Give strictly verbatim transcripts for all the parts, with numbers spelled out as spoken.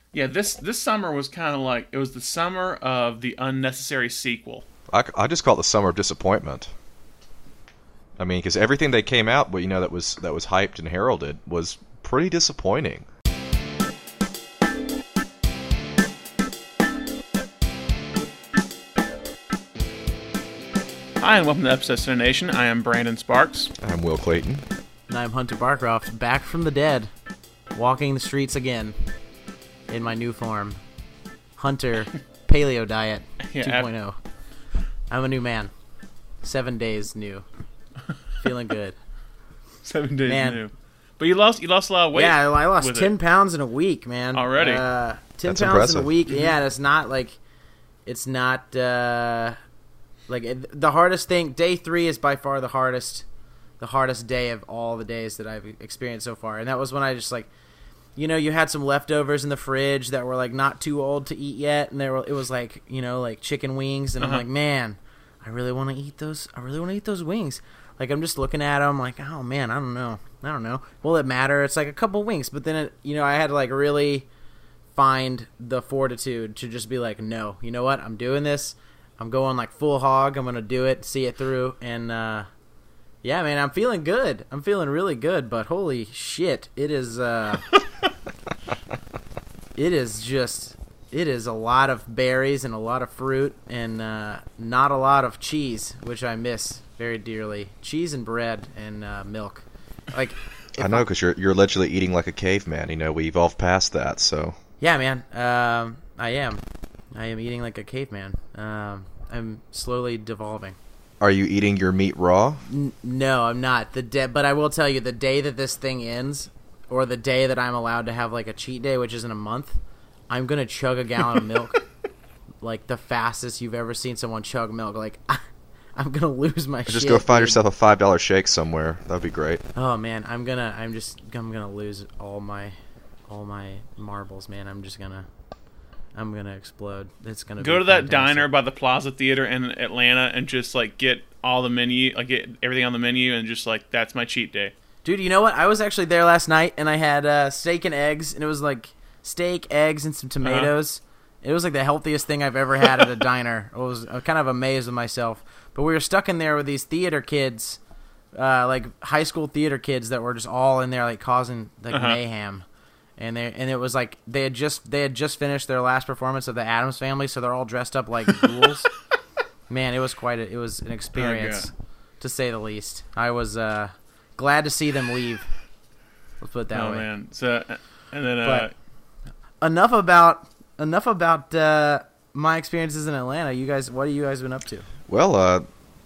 Yeah, this this summer was kind of like it was the summer of the unnecessary sequel. I, I just call it the summer of disappointment. I mean, because everything they came out, but you know, that was that was hyped and heralded was pretty disappointing. Hi, and welcome to Episode Center Nation. I am Brandon Sparks. I'm Will Clayton. And I'm Hunter Barcroft, back from the dead, walking the streets again in my new form. Hunter Paleo Diet Yeah, 2.0. I'm a new man. Seven days new. Feeling good. Seven days Man. new. But you lost you lost a lot of weight. Yeah, I lost with ten it. pounds in a week, man. Already? Uh, ten That's pounds impressive. in a week. Yeah, that's not like, it's not, uh, like, it, the hardest thing, day three is by far the hardest, the hardest day of all the days that I've experienced so far. And that was when I just, like, you know, you had some leftovers in the fridge that were, like, not too old to eat yet. And they were, it was, like, you know, like chicken wings. And Uh-huh. I'm like, man, I really want to eat those. I really want to eat those wings. Like, I'm just looking at them like, oh, man, I don't know. I don't know. Will it matter? It's like a couple wings. But then, it, you know, I had to, like, really find the fortitude to just be like, no, you know what? I'm doing this. I'm going, like, full hog. I'm going to do it, see it through. And, uh, yeah, man, I'm feeling good. I'm feeling really good. But holy shit, it is, uh, it is just, it is a lot of berries and a lot of fruit and uh, not a lot of cheese, which I miss very dearly. Cheese and bread and uh, milk. Like, if I know, because you're you're allegedly eating like a caveman. You know, we evolved past that, so. Yeah, man. Um, I am. I am eating like a caveman. Um, I'm slowly devolving. Are you eating your meat raw? N- no, I'm not. The day, but I will tell you, the day that this thing ends, or the day that I'm allowed to have like a cheat day, which is in a month, I'm gonna chug a gallon of milk, like the fastest you've ever seen someone chug milk. Like, I'm gonna lose my Or shit. just go find dude. yourself a five dollar shake somewhere. That'd be great. Oh man, I'm gonna. I'm just. I'm gonna lose all my, all my marbles, man. I'm just gonna. I'm gonna explode. It's gonna Go be to that fantastic. diner by the Plaza Theater in Atlanta and just like get all the menu, like get everything on the menu, and just like that's my cheat day. Dude, you know what? I was actually there last night, and I had uh, steak and eggs, and it was like steak, eggs, and some tomatoes. It was like the healthiest thing I've ever had at a diner. I was uh, kind of amazed with myself. But we were stuck in there with these theater kids, uh, like high school theater kids that were just all in there like causing like Uh-huh. mayhem. And they and it was like they had just they had just finished their last performance of the Addams Family, so they're all dressed up like ghouls. Man, it was quite a, it was an experience, to say the least. I was uh, glad to see them leave. Let's put it that Oh way. man! So and then uh, But enough about enough about uh, my experiences in Atlanta. You guys, what have you guys been up to? Well, uh,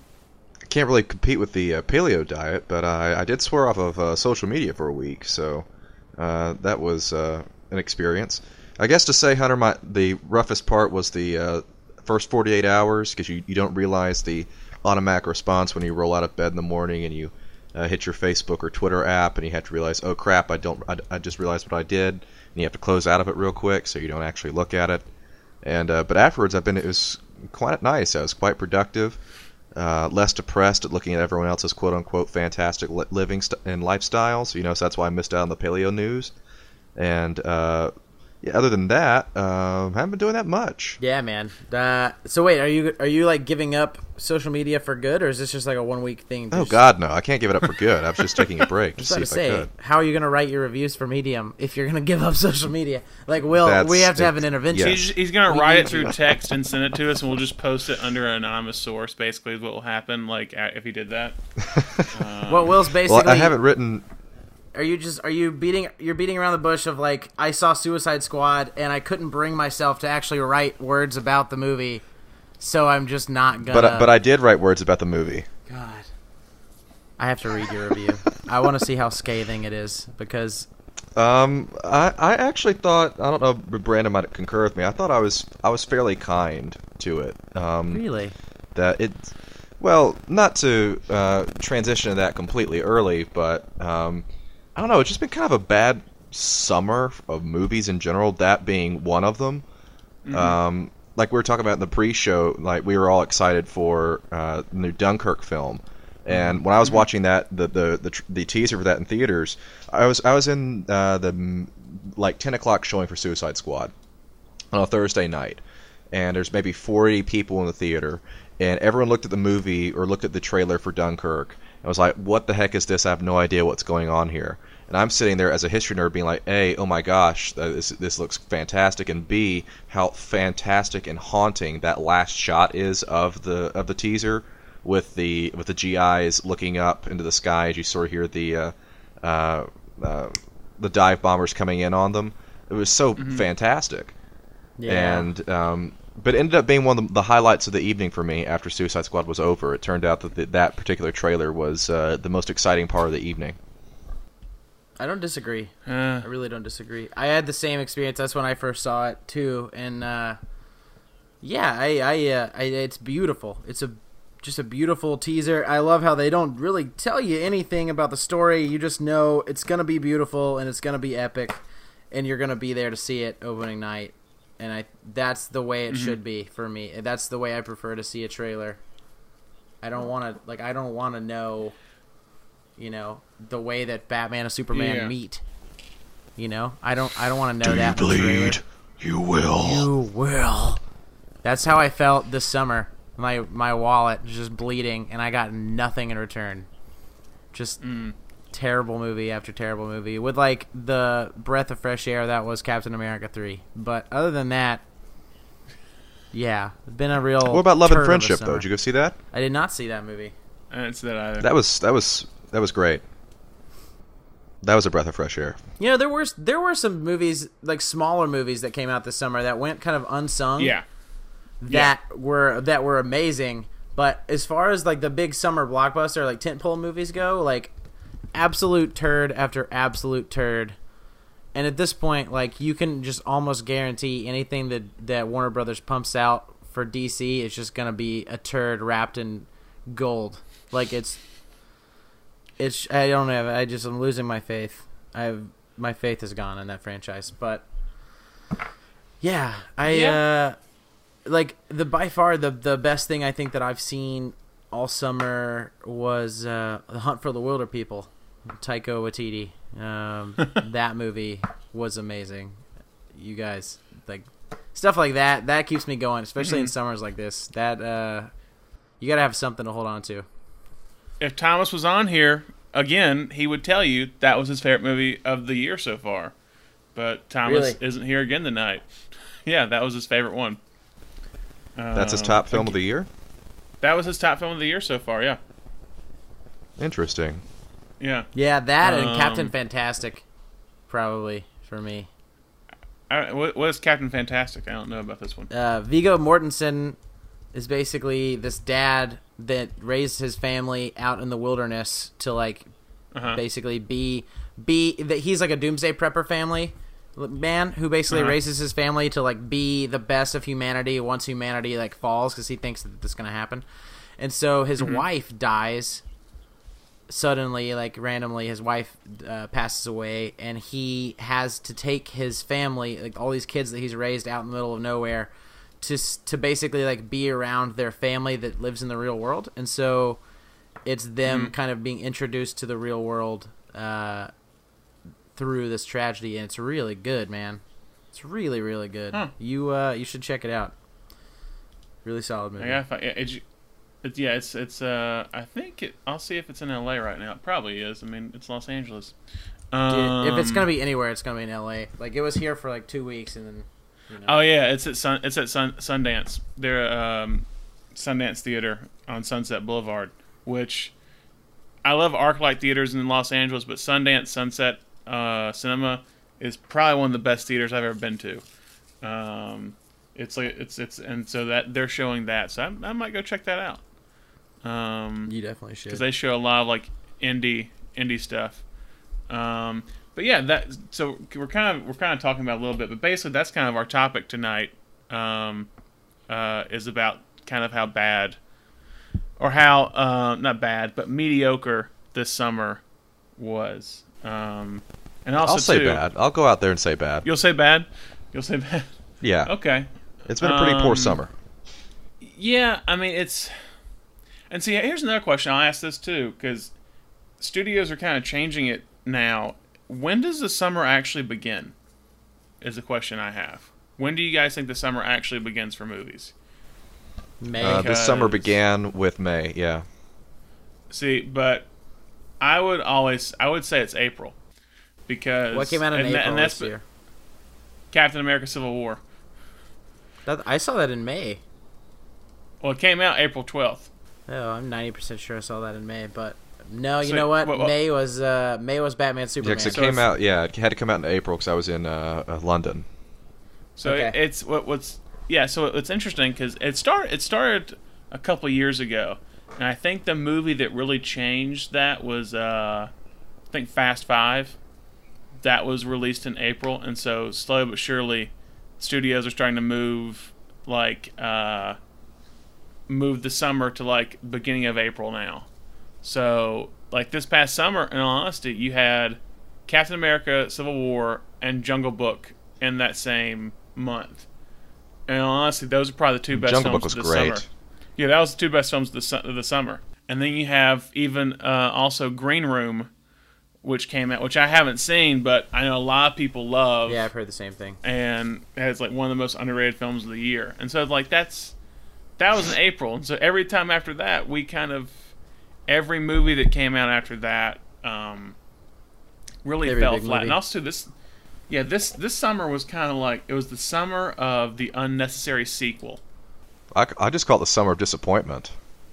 I can't really compete with the uh, paleo diet, but I, I did swear off of uh, social media for a week, so uh, that was uh, an experience. I guess to say, Hunter, my the roughest part was the uh, first forty-eight hours, because you, you don't realize the automatic response when you roll out of bed in the morning and you uh, hit your Facebook or Twitter app, and you have to realize, oh crap, I don't, I, I just realized what I did, and you have to close out of it real quick so you don't actually look at it. And uh, but afterwards, I've been it was quite nice. I was quite productive, uh, less depressed at looking at everyone else's quote unquote fantastic li- living st- and lifestyles. You know, so that's why I missed out on the paleo news. And uh, yeah, other than that, uh, I haven't been doing that much. Yeah, man. Uh, so wait, are you are you like giving up social media for good, or is this just like a one week thing? Oh Just- God, no! I can't give it up for good. I was just taking a break I to was see about if to say, I could. how are you gonna write your reviews for Medium if you're gonna give up social media? Like, Will, That's- we have to have an it's- intervention. yeah. he's, he's gonna We write need it through to. text and send it to us, and we'll just post it under an anonymous source. Basically, is what will happen. Like a- if he did that. What Will's basically. Well, I haven't written. Are you just are you beating you're beating around the bush of like, I saw Suicide Squad and I couldn't bring myself to actually write words about the movie, so I'm just not gonna. But I- but I did write words about the movie. God, I have to read your review. I want to see how scathing it is, because Um, I, I actually thought, I don't know if Brandon might concur with me, I thought I was I was fairly kind to it. Um, really, that it, well, not to uh, transition to that completely early, but um, I don't know, it's just been kind of a bad summer of movies in general, that being one of them. Mm-hmm. Um, like we were talking about in the pre-show, like we were all excited for uh, the new Dunkirk film, And when I was watching that, the the the, tr- the teaser for that in theaters, I was I was in uh, the mm, like ten o'clock showing for Suicide Squad on a Thursday night, and there's maybe forty people in the theater, and everyone looked at the movie or looked at the trailer for Dunkirk, and was like, "What the heck is this? I have no idea what's going on here." And I'm sitting there as a history nerd, being like, "A, oh my gosh, this this looks fantastic," and B, how fantastic and haunting that last shot is of the of the teaser. With the with the G Is looking up into the sky as you sort of hear the uh, uh, uh, the dive bombers coming in on them, it was so mm-hmm. fantastic. Yeah. And um, but it ended up being one of the, the highlights of the evening for me after Suicide Squad was over. It turned out that the, that particular trailer was uh, the most exciting part of the evening. I don't disagree. Uh, I really don't disagree. I had the same experience. That's when I first saw it too, and uh, yeah, I, I, uh, I, it's beautiful. It's a just a beautiful teaser. I love how they don't really tell you anything about the story. You just know it's gonna be beautiful and it's gonna be epic, and you're gonna be there to see it opening night. And I that's the way it mm-hmm. should be for me. That's the way I prefer to see a trailer. I don't want to like I don't want to know, you know, the way that Batman and Superman yeah. meet. You know, I don't I don't want to know Do that. you bleed? You will. You will. That's how I felt this summer. My my wallet was just bleeding, and I got nothing in return. Just mm. terrible movie after terrible movie, with like the breath of fresh air that was Captain America three. But other than that, yeah, it's been a real. What about Love and turd of a Friendship summer. though? Did you go see that? I did not see that movie. I didn't see that either. That was that was that was great. That was a breath of fresh air. You know, there were there were some movies, like smaller movies, that came out this summer that went kind of unsung. Yeah. That yeah. were that were amazing. But as far as like the big summer blockbuster, like tentpole movies go, like absolute turd after absolute turd. And at this point, like you can just almost guarantee anything that that Warner Brothers pumps out for D C is just gonna be a turd wrapped in gold. Like it's. It's I don't know. I just I'm losing my faith. I've my faith is gone in that franchise. But yeah, I yeah. uh, like the by far the the best thing I think that I've seen all summer was uh, The Hunt for the Wilder People, Taika Waititi. Um, that movie was amazing. You guys like stuff like that. That keeps me going, especially mm-hmm. in summers like this. That uh, you gotta have something to hold on to. If Thomas was on here again, he would tell you that was his favorite movie of the year so far. But Thomas really? isn't here again tonight. Yeah, that was his favorite one. That's his top film of the year? That was his top film of the year so far, yeah. Interesting. Yeah. Yeah, that and um, Captain Fantastic, probably, for me. I, what, what is Captain Fantastic? I don't know about this one. Uh, Viggo Mortensen is basically this dad that raised his family out in the wilderness to like uh-huh. basically be be that he's like a doomsday prepper family man who basically uh-huh. raises his family to like be the best of humanity once humanity like falls, because he thinks that this is going to happen. And so his mm-hmm. wife dies suddenly, like randomly. His wife uh, passes away, and he has to take his family, like all these kids that he's raised out in the middle of nowhere, to to basically like be around their family that lives in the real world. And so it's them mm-hmm. kind of being introduced to the real world uh, through this tragedy, and it's really good, man. It's really, really good. Huh. You uh, you should check it out. Really solid movie. Yeah, it's, it's yeah, it's it's. Uh, I think it, I'll see if it's in L A right now. It probably is. I mean, it's Los Angeles. Um, Dude, if it's gonna be anywhere, it's gonna be in L A. Like it was here for like two weeks, and then. You know. Oh yeah, it's at Sun. It's at Sun, Sundance. They're um, Sundance Theater on Sunset Boulevard, which I love ArcLight theaters in Los Angeles, but Sundance Sunset uh, Cinema is probably one of the best theaters I've ever been to. Um, it's like it's it's and so that they're showing that, so I, I might go check that out. Um, you definitely should, because they show a lot of like indie indie stuff. Um, But yeah, that so we're kind of we're kind of talking about it a little bit, but basically that's kind of our topic tonight. Um, uh, is about kind of how bad, or how uh, not bad, but mediocre this summer was. Um, and also I'll say too, bad. I'll go out there and say bad. You'll say bad. You'll say bad. Yeah. Okay. It's been a pretty um, poor summer. Yeah, I mean it's. And see, here's another question. I'll ask this too, because studios are kind of changing it now. When does the summer actually begin? Is the question I have. When do you guys think the summer actually begins for movies? May. Uh, this Because- summer began with May. Yeah. See, but I would always, I would say it's April, because What came out in and April that- and that's this year? Captain America: Civil War. That, I saw that in May. Well, it came out April twelfth. Oh, I'm ninety percent sure I saw that in May, but no, you So, know what? what- what- May was uh, May was Batman Yeah, Superman. 'cause it So came it's- out. Yeah, it had to come out in April because I was in uh, uh, London. So Okay. it, it's what what's yeah. So it's interesting because it started it started a couple years ago, and I think the movie that really changed that was uh, I think Fast Five. That was released in April, and so slowly but surely, studios are starting to move like uh, move the summer to like beginning of April now. So like this past summer, in all honesty, you had Captain America: Civil War and Jungle Book in that same month. And honestly, those are probably the two best Jungle films Book was of the great. summer. Yeah, that was the two best films of the, su- of the summer. And then you have even uh, also Green Room, which came out, which I haven't seen, but I know a lot of people love. Yeah, I've heard the same thing. And it's like one of the most underrated films of the year. And so like that's that was in April. And so every time after that, we kind of every movie that came out after that um, really Every fell big flat. movie. And also this yeah, this this summer was kind of like it was the summer of the unnecessary sequel. I, I just call it the summer of disappointment.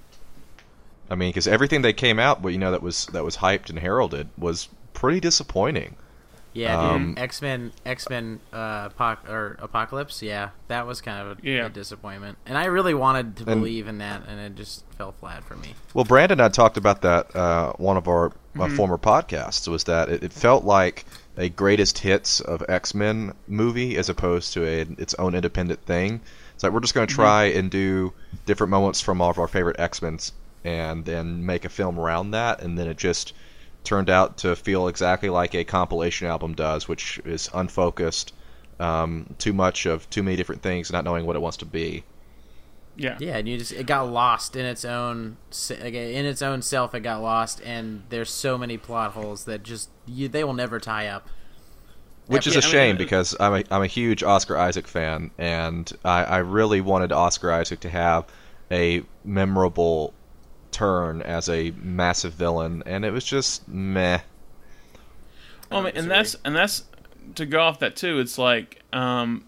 I mean, because everything that came out, but you know, that was that was hyped and heralded was pretty disappointing. Yeah, Um, dude. X Men, X Men, uh, Apoc- or Apocalypse. Yeah, that was kind of a, Yeah. a disappointment, and I really wanted to And- believe in that, and it just fell flat for me. Well, Brandon and I talked about that uh, one of our uh, former podcasts was that it, it felt like a greatest hits of X-Men movie as opposed to a, its own independent thing. It's like we're just going to try and do different moments from all of our favorite X-Men and then make a film around that, and then it just turned out to feel exactly like a compilation album does, which is unfocused, um, too much of too many different things, not knowing what it wants to be. Yeah. Yeah, and you just it got lost in its own se- like, in its own self. It got lost, and there's so many plot holes that just you, they will never tie up. Which is Yeah, a I mean, shame uh, because I'm a, I'm a huge Oscar Isaac fan, and I, I really wanted Oscar Isaac to have a memorable turn as a massive villain, and it was just meh. Well, I mean, and that's and that's to go off that too. It's like um,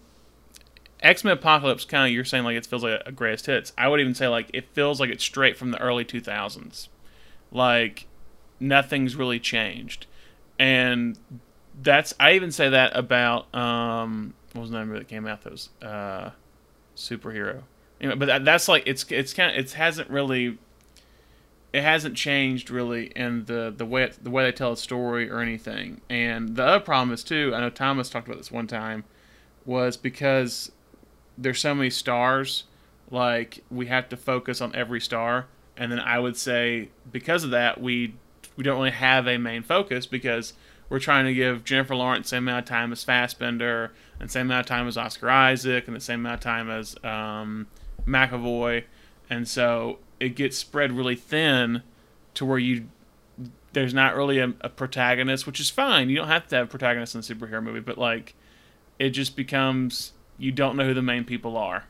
X Men Apocalypse. Kind of, you're saying like it feels like a, a greatest hits. I would even say like it feels like it's straight from the early two thousands. Like nothing's really changed, and that's I even say that about um, what was the number that came out? That was uh, superhero. You know, but that, that's like it's it's kind of it hasn't really. It hasn't changed really in the, the way it, the way they tell a story or anything. And the other problem is too, I know Thomas talked about this one time, was because there's so many stars, like we have to focus on every star. And then I would say because of that, we we don't really have a main focus because we're trying to give Jennifer Lawrence the same amount of time as Fassbender, and the same amount of time as Oscar Isaac, and the same amount of time as um, McAvoy. And so it gets spread really thin to where you there's not really a, a protagonist, which is fine. You don't have to have a protagonist in a superhero movie, but like it just becomes you don't know who the main people are.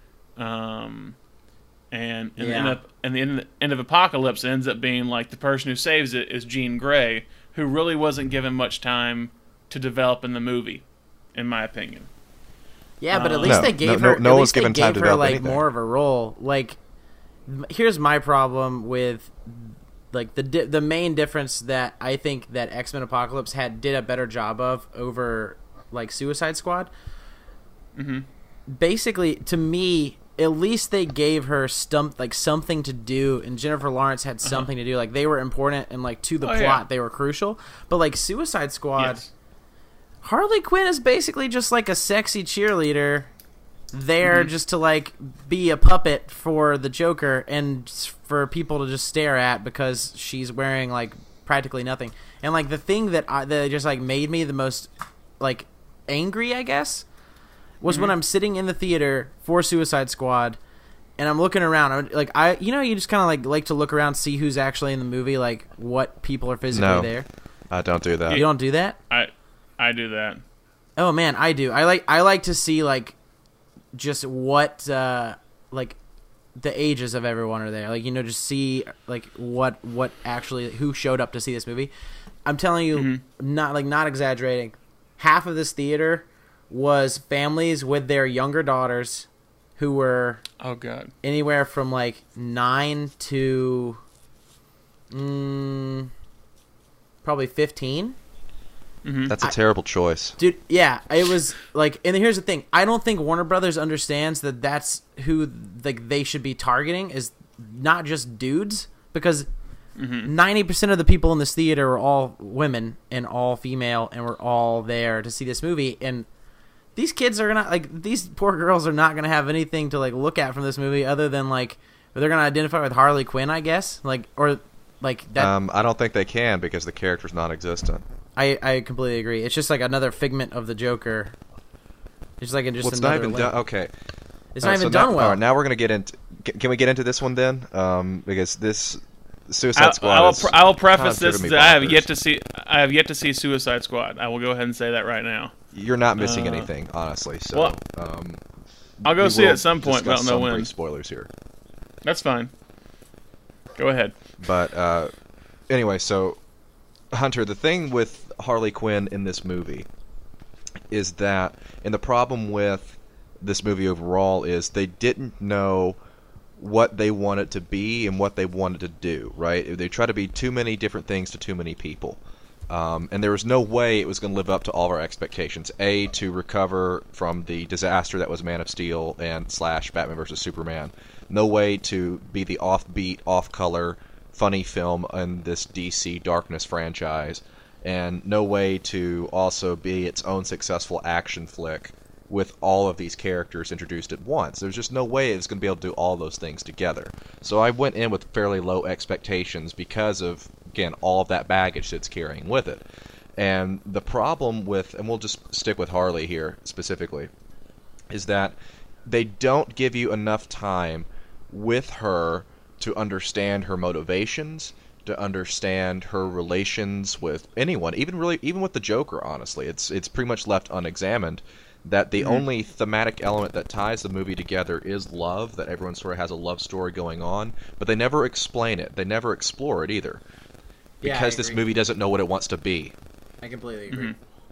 Um, and and, Yeah. the end up, and the end, end of Apocalypse ends up being like the person who saves it is Jean Grey, who really wasn't given much time to develop in the movie, in my opinion. Yeah, but at Uh, least No, they gave no- her. no- no at one's least they given time gave to her develop like anything. more of a role. Like, m- here's my problem with like the di- the main difference that I think that X Men Apocalypse had did a better job of over like Suicide Squad. Mm-hmm. Basically, to me, at least they gave her stump like something to do, and Jennifer Lawrence had something to do. Like they were important and like to the Oh, plot, yeah. they were crucial. But like Suicide Squad. Yes. Harley Quinn is basically just like a sexy cheerleader there Mm-hmm. just to like be a puppet for the Joker and s- for people to just stare at because she's wearing like practically nothing. And like the thing that I, that just like made me the most like angry, I guess, was when I'm sitting in the theater for Suicide Squad and I'm looking around. I'm, like I, you know, you just kind of like like to look around, see who's actually in the movie, like what people are physically No. there. I don't do that. You don't do that? I I do that. Oh man, I do. I like I like to see like just what uh, like the ages of everyone are there. Like you know, just see like what what actually who showed up to see this movie. I'm telling you, Mm-hmm. not like not exaggerating. Half of this theater was families with their younger daughters who were Oh god. anywhere from like nine to mm, probably fifteen. Mm-hmm. That's a terrible choice. Dude, yeah, it was like, and here's the thing: I don't think Warner Brothers understands that that's who like they should be targeting is not just dudes, because ninety percent of the people in this theater were all women and all female, and were all there to see this movie. And these kids are gonna like these poor girls are not gonna have anything to like look at from this movie other than like they're gonna identify with Harley Quinn, I guess, like or like that. Um, I don't think they can because the character's non-existent. I, I completely agree. It's just like another figment of the Joker. It's like a, just Well, it's another not even link. done. Okay. It's Uh, not so even done now, well. All right, now we're gonna get into. Can can we get into this one then? Um, because this Suicide I, Squad. I will. is Pre- I will kind preface of this driven me that I have bonkers. yet to see. I have yet to see Suicide Squad. I will go ahead and say that right now. You're not missing Uh, anything, honestly. So, well, um, I'll go we see it will at some point, but I discuss don't know some when. brief spoilers here. That's fine. Go ahead. But uh, anyway, so Hunter, the thing with Harley Quinn in this movie is that, and the problem with this movie overall is they didn't know what they wanted to be and what they wanted to do, right? They try to be too many different things to too many people. Um, and there was no way it was going to live up to all of our expectations. A, to recover from the disaster that was Man of Steel and slash Batman versus Superman. No way to be the offbeat, off-color, funny film in this D C Darkness franchise. And no way to also be its own successful action flick with all of these characters introduced at once. There's just no way it's going to be able to do all those things together. So I went in with fairly low expectations because of, again, all of that baggage that's carrying with it. And the problem with, and we'll just stick with Harley here specifically, is that they don't give you enough time with her to understand her motivations, to understand her relations with anyone, even really even with the Joker, honestly. It's it's pretty much left unexamined that the mm-hmm. only thematic element that ties the movie together is love, that everyone sort of has a love story going on, but they never explain it. They never explore it either. Yeah, Because I this agree. movie doesn't know what it wants to be. I completely agree.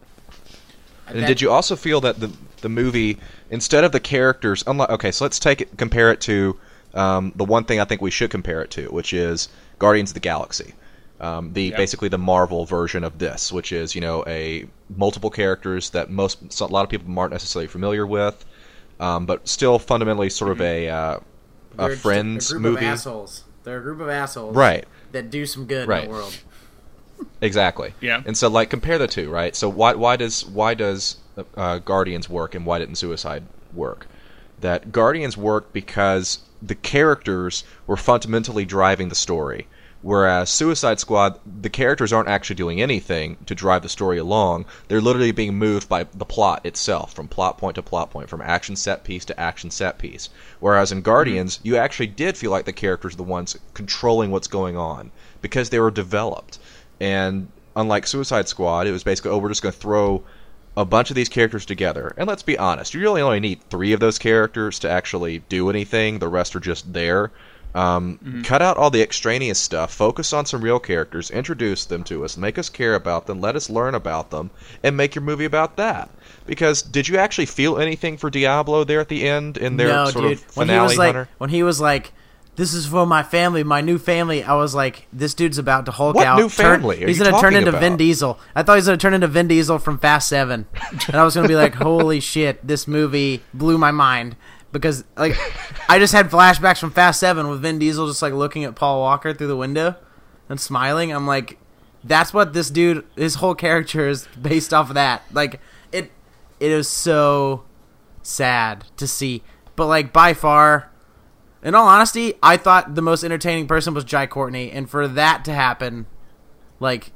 Mm-hmm. And did you also feel that the the movie, instead of the characters, unlike okay, so let's take it, compare it to um, the one thing I think we should compare it to, which is Guardians of the Galaxy, um, the Yep. basically the Marvel version of this, which is you know a multiple characters that most so a lot of people aren't necessarily familiar with, um, but still fundamentally sort of a uh, They're a just friends a group movie, of assholes. They're a group of assholes, right? That do some good Right. in the world. Exactly. Yeah. And so, like, compare the two, right? So, why why does why does uh, Guardians work and why didn't Suicide work? That Guardians worked because the characters were fundamentally driving the story, whereas Suicide Squad, the characters aren't actually doing anything to drive the story along. They're literally being moved by the plot itself, from plot point to plot point, from action set piece to action set piece. Whereas in Guardians, mm-hmm. you actually did feel like the characters are the ones controlling what's going on because they were developed. And unlike Suicide Squad, it was basically, oh, we're just going to throw a bunch of these characters together. And let's be honest, you really only need three of those characters to actually do anything. The rest are just there. Um, mm-hmm. Cut out all the extraneous stuff. Focus on some real characters. Introduce them to us. Make us care about them. Let us learn about them. And make your movie about that. Because did you actually feel anything for Diablo there at the end in their no, sort dude. of When finale, he was like, Hunter? when he was like, "This is for my family, my new family," I was like, "This dude's about to Hulk What out." new family Turn, are he's you gonna turn talking into about? Vin Diesel. I thought he was gonna turn into Vin Diesel from Fast Seven, and I was gonna be like, "Holy shit, this movie blew my mind." Because like, I just had flashbacks from Fast Seven with Vin Diesel just like looking at Paul Walker through the window and smiling. I'm like, that's what this dude, his whole character is based off of that. Like, it, it is so sad to see. But like by far, in all honesty, I thought the most entertaining person was Jai Courtney, and for that to happen, like,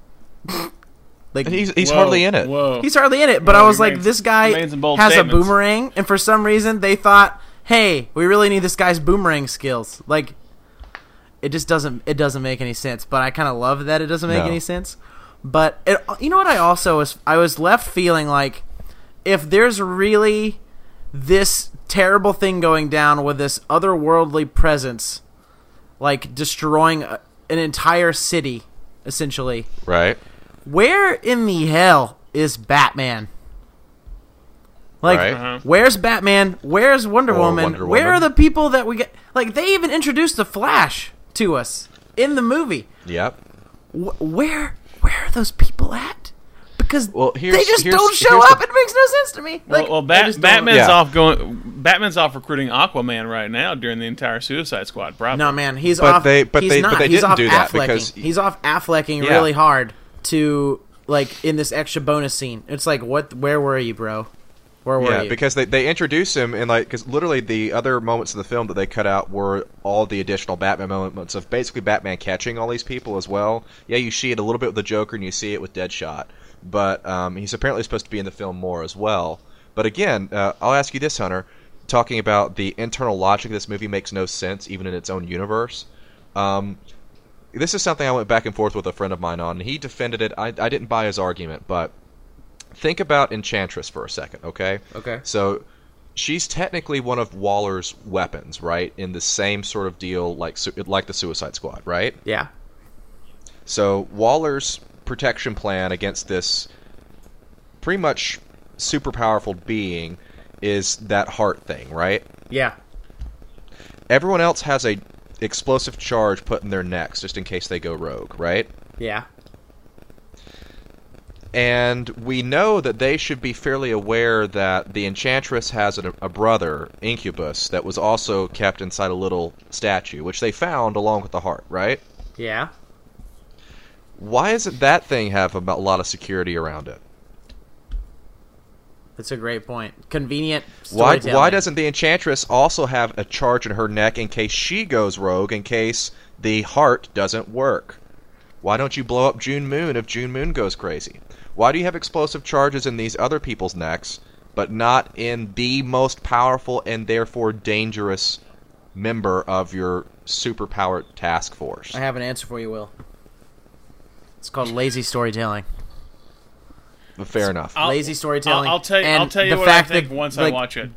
like And he's he's Whoa, hardly in it. Whoa. he's hardly in it. But Whoa, I was he like, makes- this he guy made some bold has statements. a boomerang, and for some reason they thought hey, we really need this guy's boomerang skills. Like, it just doesn't it doesn't make any sense. But I kind of love that it doesn't make No. any sense. But it, you know what? I also was I was left feeling like if there's really this terrible thing going down with this otherworldly presence, like destroying a, an entire city, essentially. Right. Where in the hell is Batman? Like, Right. Uh-huh. where's Batman? Where's Wonder Or Woman? Wonder Where are Woman. the people that we get? Like, they even introduced the Flash to us in the movie. Yep. Wh- where, where are those people at? Because Well, here's- they just here's- don't show here's up. the- It makes no sense to me. Well, Like, well they Bat- just don't- Batman's Yeah. off going. Batman's off recruiting Aquaman right now during the entire Suicide Squad. Probably. No, man, he's But off. they- but he's they- not. but they he's didn't off do that Afflecking. because- he's off Afflecking Yeah. really hard to like in this extra bonus scene. It's like, what? Where were you, bro? Where were Yeah, you? because they, they introduce him in like because literally the other moments of the film that they cut out were all the additional Batman moments of basically Batman catching all these people as well. Yeah, you see it a little bit with the Joker and you see it with Deadshot, but um, he's apparently supposed to be in the film more as well. But again, uh, I'll ask you this, Hunter. Talking about the internal logic of this movie makes no sense even in its own universe. Um, this is something I went back and forth with a friend of mine on, and he defended it. I, I didn't buy his argument, but think about Enchantress for a second, okay? Okay. So she's technically one of Waller's weapons, right? In the same sort of deal like su- like the Suicide Squad, right? Yeah. So Waller's protection plan against this pretty much super powerful being is that heart thing, right? Yeah. Everyone else has a explosive charge put in their necks just in case they go rogue, right? Yeah. And we know that they should be fairly aware that the Enchantress has a, a brother, Incubus, that was also kept inside a little statue, which they found along with the heart, right? Yeah. Why doesn't that thing have a a lot of security around it? That's a great point. Convenient Why, storytelling. why doesn't the Enchantress also have a charge in her neck in case she goes rogue, in case the heart doesn't work? Why don't you blow up June Moon if June Moon goes crazy? Why do you have explosive charges in these other people's necks, but not in the most powerful and therefore dangerous member of your superpowered task force? I have an answer for you, Will. It's called lazy storytelling. Fair enough. I'll- lazy storytelling. I'll, I'll tell you. and I'll tell you the what I fact think that, once like, I watch it.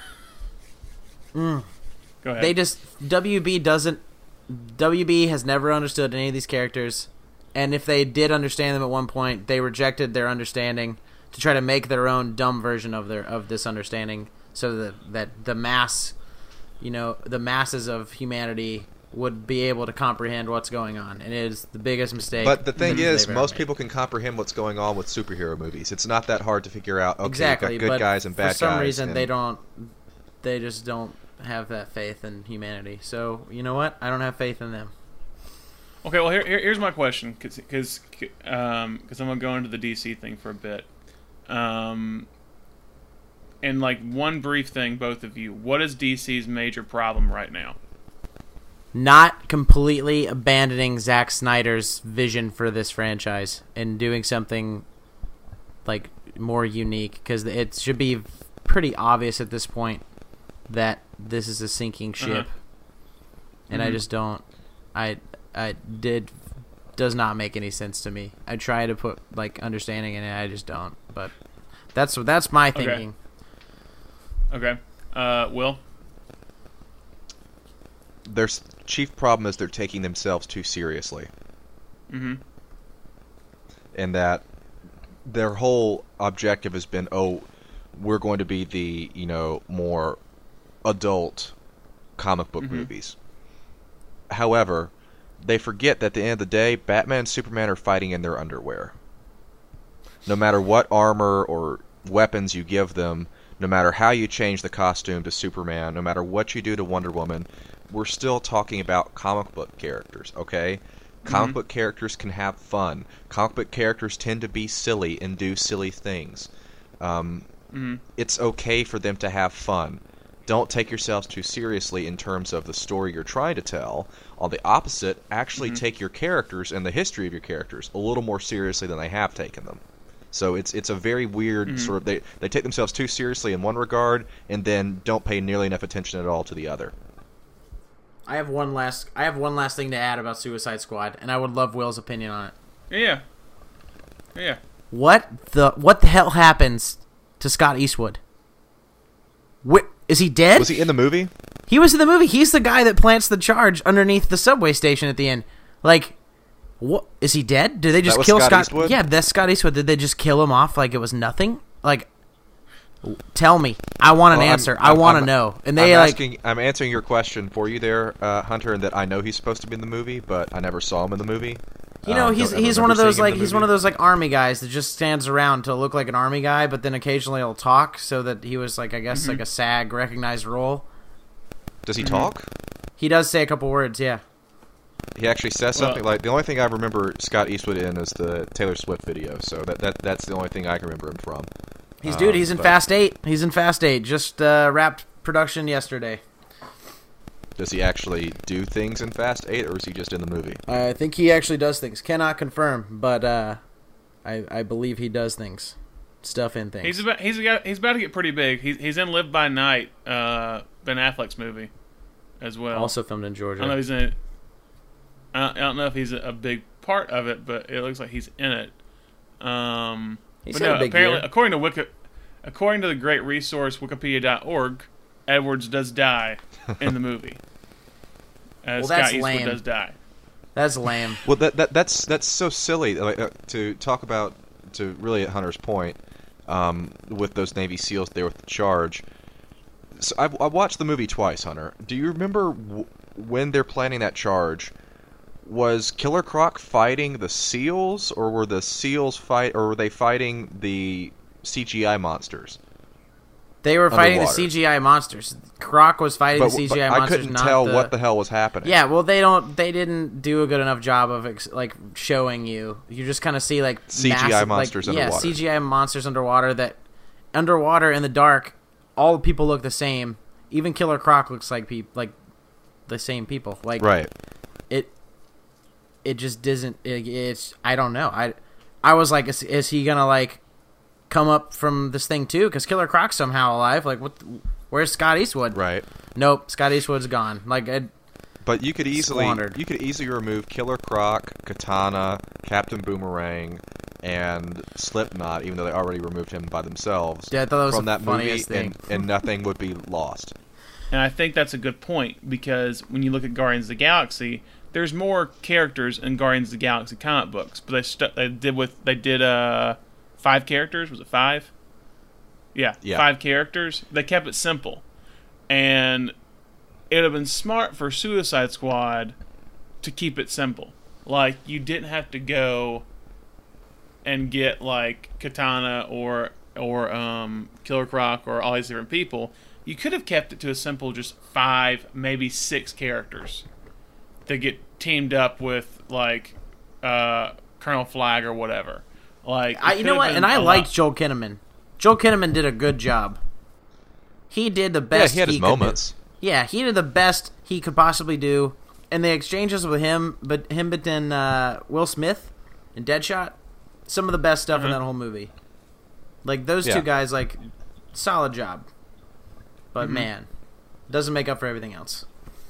Go ahead. They just W B doesn't. W B has never understood any of these characters, and if they did understand them at one point, they rejected their understanding to try to make their own dumb version of their of this understanding, so that that the mass, you know, the masses of humanity would be able to comprehend what's going on, and it is the biggest mistake. But the thing that is, they've ever most made. people can comprehend what's going on with superhero movies. It's not that hard to figure out, okay, exactly, you've got good but guys and bad guys. for some reason and- they don't. They just don't have that faith in humanity. So you know what? I don't have faith in them. Okay, well here, here here's my question, because um, because I'm gonna go into the D C thing for a bit. Um, and like one brief thing, both of you, what is D C's major problem right now? Not completely abandoning Zack Snyder's vision for this franchise and doing something like more unique, because it should be pretty obvious at this point that this is a sinking ship. Uh-huh. And Mhm. I just don't. I I did does not make any sense to me. I try to put like understanding in it, I just don't. But that's that's my Okay. thinking. Okay, uh, Will. Their s- chief problem is they're taking themselves too seriously. Mm-hmm. And that their whole objective has been, oh, we're going to be the, you know, more adult comic book Mhm. movies. However, they forget that at the end of the day, Batman and Superman are fighting in their underwear. No matter what armor or weapons you give them, no matter how you change the costume to Superman, no matter what you do to Wonder Woman, we're still talking about comic book characters, okay? Comic Mhm. book characters can have fun. Comic book characters tend to be silly and do silly things. Um, Mm-hmm. it's okay for them to have fun. Don't take yourselves too seriously in terms of the story you're trying to tell. On the opposite, actually Mhm. take your characters and the history of your characters a little more seriously than they have taken them. So it's it's a very weird Mm-hmm. sort of they they take themselves too seriously in one regard and then don't pay nearly enough attention at all to the other. I have one last. I have one last thing to add about Suicide Squad, and I would love Will's opinion on it. Yeah. Yeah. What the what the hell happens to Scott Eastwood? Wh- is he dead? Was he in the movie? He was in the movie. He's the guy that plants the charge underneath the subway station at the end. Like, what is he dead? Did they just That was kill Scott Scott? Eastwood? Yeah, that's Scott Eastwood. Did they just kill him off like it was nothing? Like, tell me. I want an Well, I'm- answer. I I'm- want to I'm- know. And they I'm like. asking, I'm answering your question for you there, uh, Hunter, and that I know he's supposed to be in the movie, but I never saw him in the movie. You know, Um, he's don't ever he's one of remember those seeing him like in the he's one of movie. those like army guys that just stands around to look like an army guy, but then occasionally he'll talk, so that he was like I guess like a SAG recognized role. Does he Mm-hmm. talk? He does say a couple words, yeah. He actually says Well- something like the only thing I remember Scott Eastwood in is the Taylor Swift video. So that, that that's the only thing I can remember him from. He's dude. Um, He's in but Fast Eight. He's in Fast Eight. Just uh, wrapped production yesterday. Does he actually do things in Fast Eight, or is he just in the movie? I think he actually does things. Cannot confirm, but uh, I I believe he does things, stuff in things. He's about he's got he's about to get pretty big. He's he's in Live by Night, uh, Ben Affleck's movie, as well. also filmed in I don't know if Georgia. he's in it. I don't, I don't know if he's a, a big part of it, but it looks like he's in it. Um, He's but had no, a big apparently, year. according to Wiki, according to the great resource Wikipedia dot org, Edwards does die in the movie. As Well, that's Scott Eastwood lame. does die. That's lame. Well, that, that that's that's so silly like, uh, to talk about. To really at Hunter's point, um, with those Navy SEALs there with the charge. So I've, I watched the movie twice, Hunter. Do you remember w- when they're planning that charge? Was Killer Croc fighting the SEALs, or were the SEALs fight, or were they fighting the C G I monsters? They were fighting Underwater. the C G I monsters. Croc was fighting But, the C G but I I monsters. couldn't not tell the... what the hell was happening. Yeah, well, they don't. They didn't do a good enough job of ex- like showing you. You just kind of see like C G I massive, monsters like, underwater. Yeah, C G I monsters underwater. That underwater in the dark, all the people look the same. Even Killer Croc looks like peop- like the same people. Like Right. it. It just doesn't. It, it's. I don't know. I. I was like, is, is he gonna like come up from this thing too? Because Killer Croc's somehow alive. Like, what? Where's Scott Eastwood? Right. Nope, Scott Eastwood's gone. Like, I, But you could easily Squandered. you could easily remove Killer Croc, Katana, Captain Boomerang, and Slipknot, even though they already removed him by themselves Yeah, I thought that was from the that movie, funniest thing. and, and nothing would be lost. And I think that's a good point because when you look at Guardians of the Galaxy, there's more characters in Guardians of the Galaxy comic books, but they stu- they did with they did uh five characters. Was it five? Yeah, Yeah. five characters. They kept it simple, and it would have been smart for Suicide Squad to keep it simple. Like you didn't have to go and get like Katana or or um, Killer Croc or all these different people. You could have kept it to a simple just five, maybe six characters that get teamed up with like uh, Colonel Flag or whatever. Like I, it you could know have what? been And I a liked lot. Joel Kinnaman. Joel Kinnaman did a good job. He did the Yeah, best. he had his could do. moments. Yeah, he did the best he could possibly do. And the exchanges with him, but him, but then uh, Will Smith and Deadshot, some of the best stuff in Uh-huh. that whole movie. Like those Yeah. two guys, like solid job. But Mm-hmm. man, doesn't make up for everything else.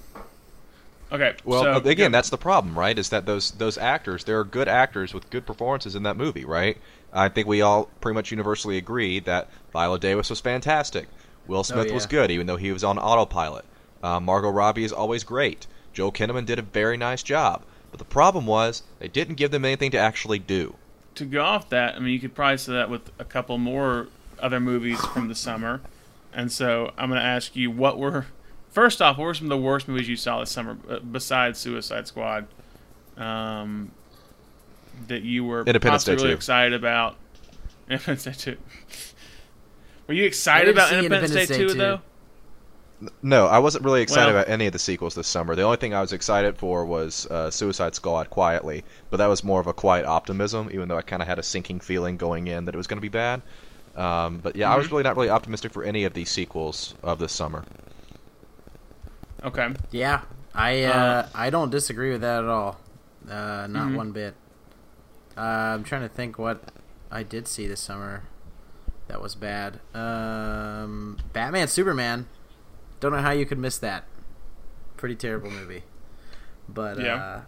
Okay, Well, so, again, that's the problem, right? Is that those those actors, there are good actors with good performances in that movie, right? I think we all pretty much universally agree that Viola Davis was fantastic. Will Smith was yeah. good, even though he was on autopilot. Uh, Margot Robbie is always great. Joel Kinnaman did a very nice job. But the problem was, they didn't give them anything to actually do. to go off that, I mean, you could probably say that with a couple more other movies from the summer. And so I'm going to ask you, what were, first off, what were some of the worst movies you saw this summer uh, besides Suicide Squad um, that you were Independence possibly Day really two. excited about? Independence Day two. Were you I excited didn't about see Independence, Independence Day Day two, two. though? No, I wasn't really excited Well- about any of the sequels this summer. The only thing I was excited for was uh, Suicide Squad quietly, but that was more of a quiet optimism, even though I kind of had a sinking feeling going in that it was going to be bad. Um, but yeah, I was Mhm. really not really optimistic for any of these sequels of this summer. Okay. Yeah, I uh, Uh, I don't disagree with that at all. Uh, not Mhm. one bit. Uh, I'm trying to think what I did see this summer that was bad. Um, Batman Superman. Don't know how you could miss that. Pretty terrible movie. But Yeah. uh,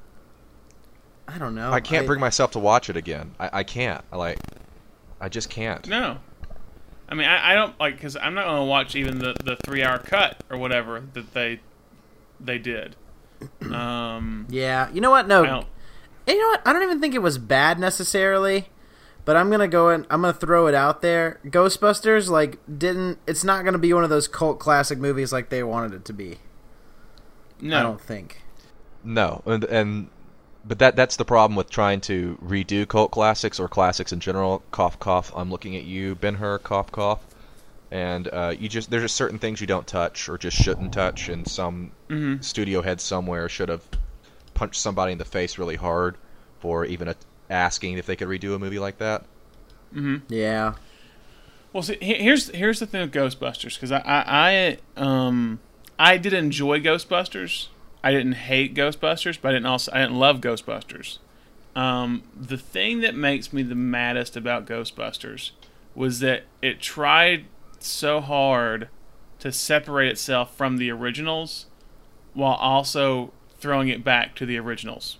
I don't know. I can't I, bring myself to watch it again. I, I can't. I like. I just can't. No. I mean, I, I don't like because I'm not gonna watch even the, the three hour cut or whatever that they they did. Um, Yeah, you know what? No, I don't, you know what? I don't even think it was bad necessarily, but I'm gonna go and I'm gonna throw it out there. Ghostbusters, like, didn't. It's not gonna be one of those cult classic movies like they wanted it to be. no. I don't think. No, and, and but that that's the problem with trying to redo cult classics or classics in general. Cough, cough. I'm looking at you, Ben-Hur. Cough, cough. And uh, you just there's just certain things you don't touch or just shouldn't touch, and some Mm-hmm. studio head somewhere should have punched somebody in the face really hard for even a, asking if they could redo a movie like that. Mm-hmm. Yeah. Well, see, he- here's here's the thing with Ghostbusters because I, I I um I did enjoy Ghostbusters. I didn't hate Ghostbusters, but I didn't also I didn't love Ghostbusters. Um, the thing that makes me the maddest about Ghostbusters was that it tried so hard to separate itself from the originals while also throwing it back to the originals.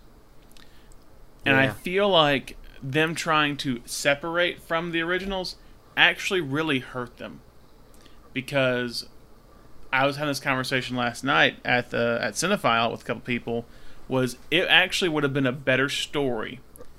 And I Yeah. feel like them trying to separate from the originals actually really hurt them. Because I was having this conversation last night at the at Cinephile with a couple people, was it actually would have been a better story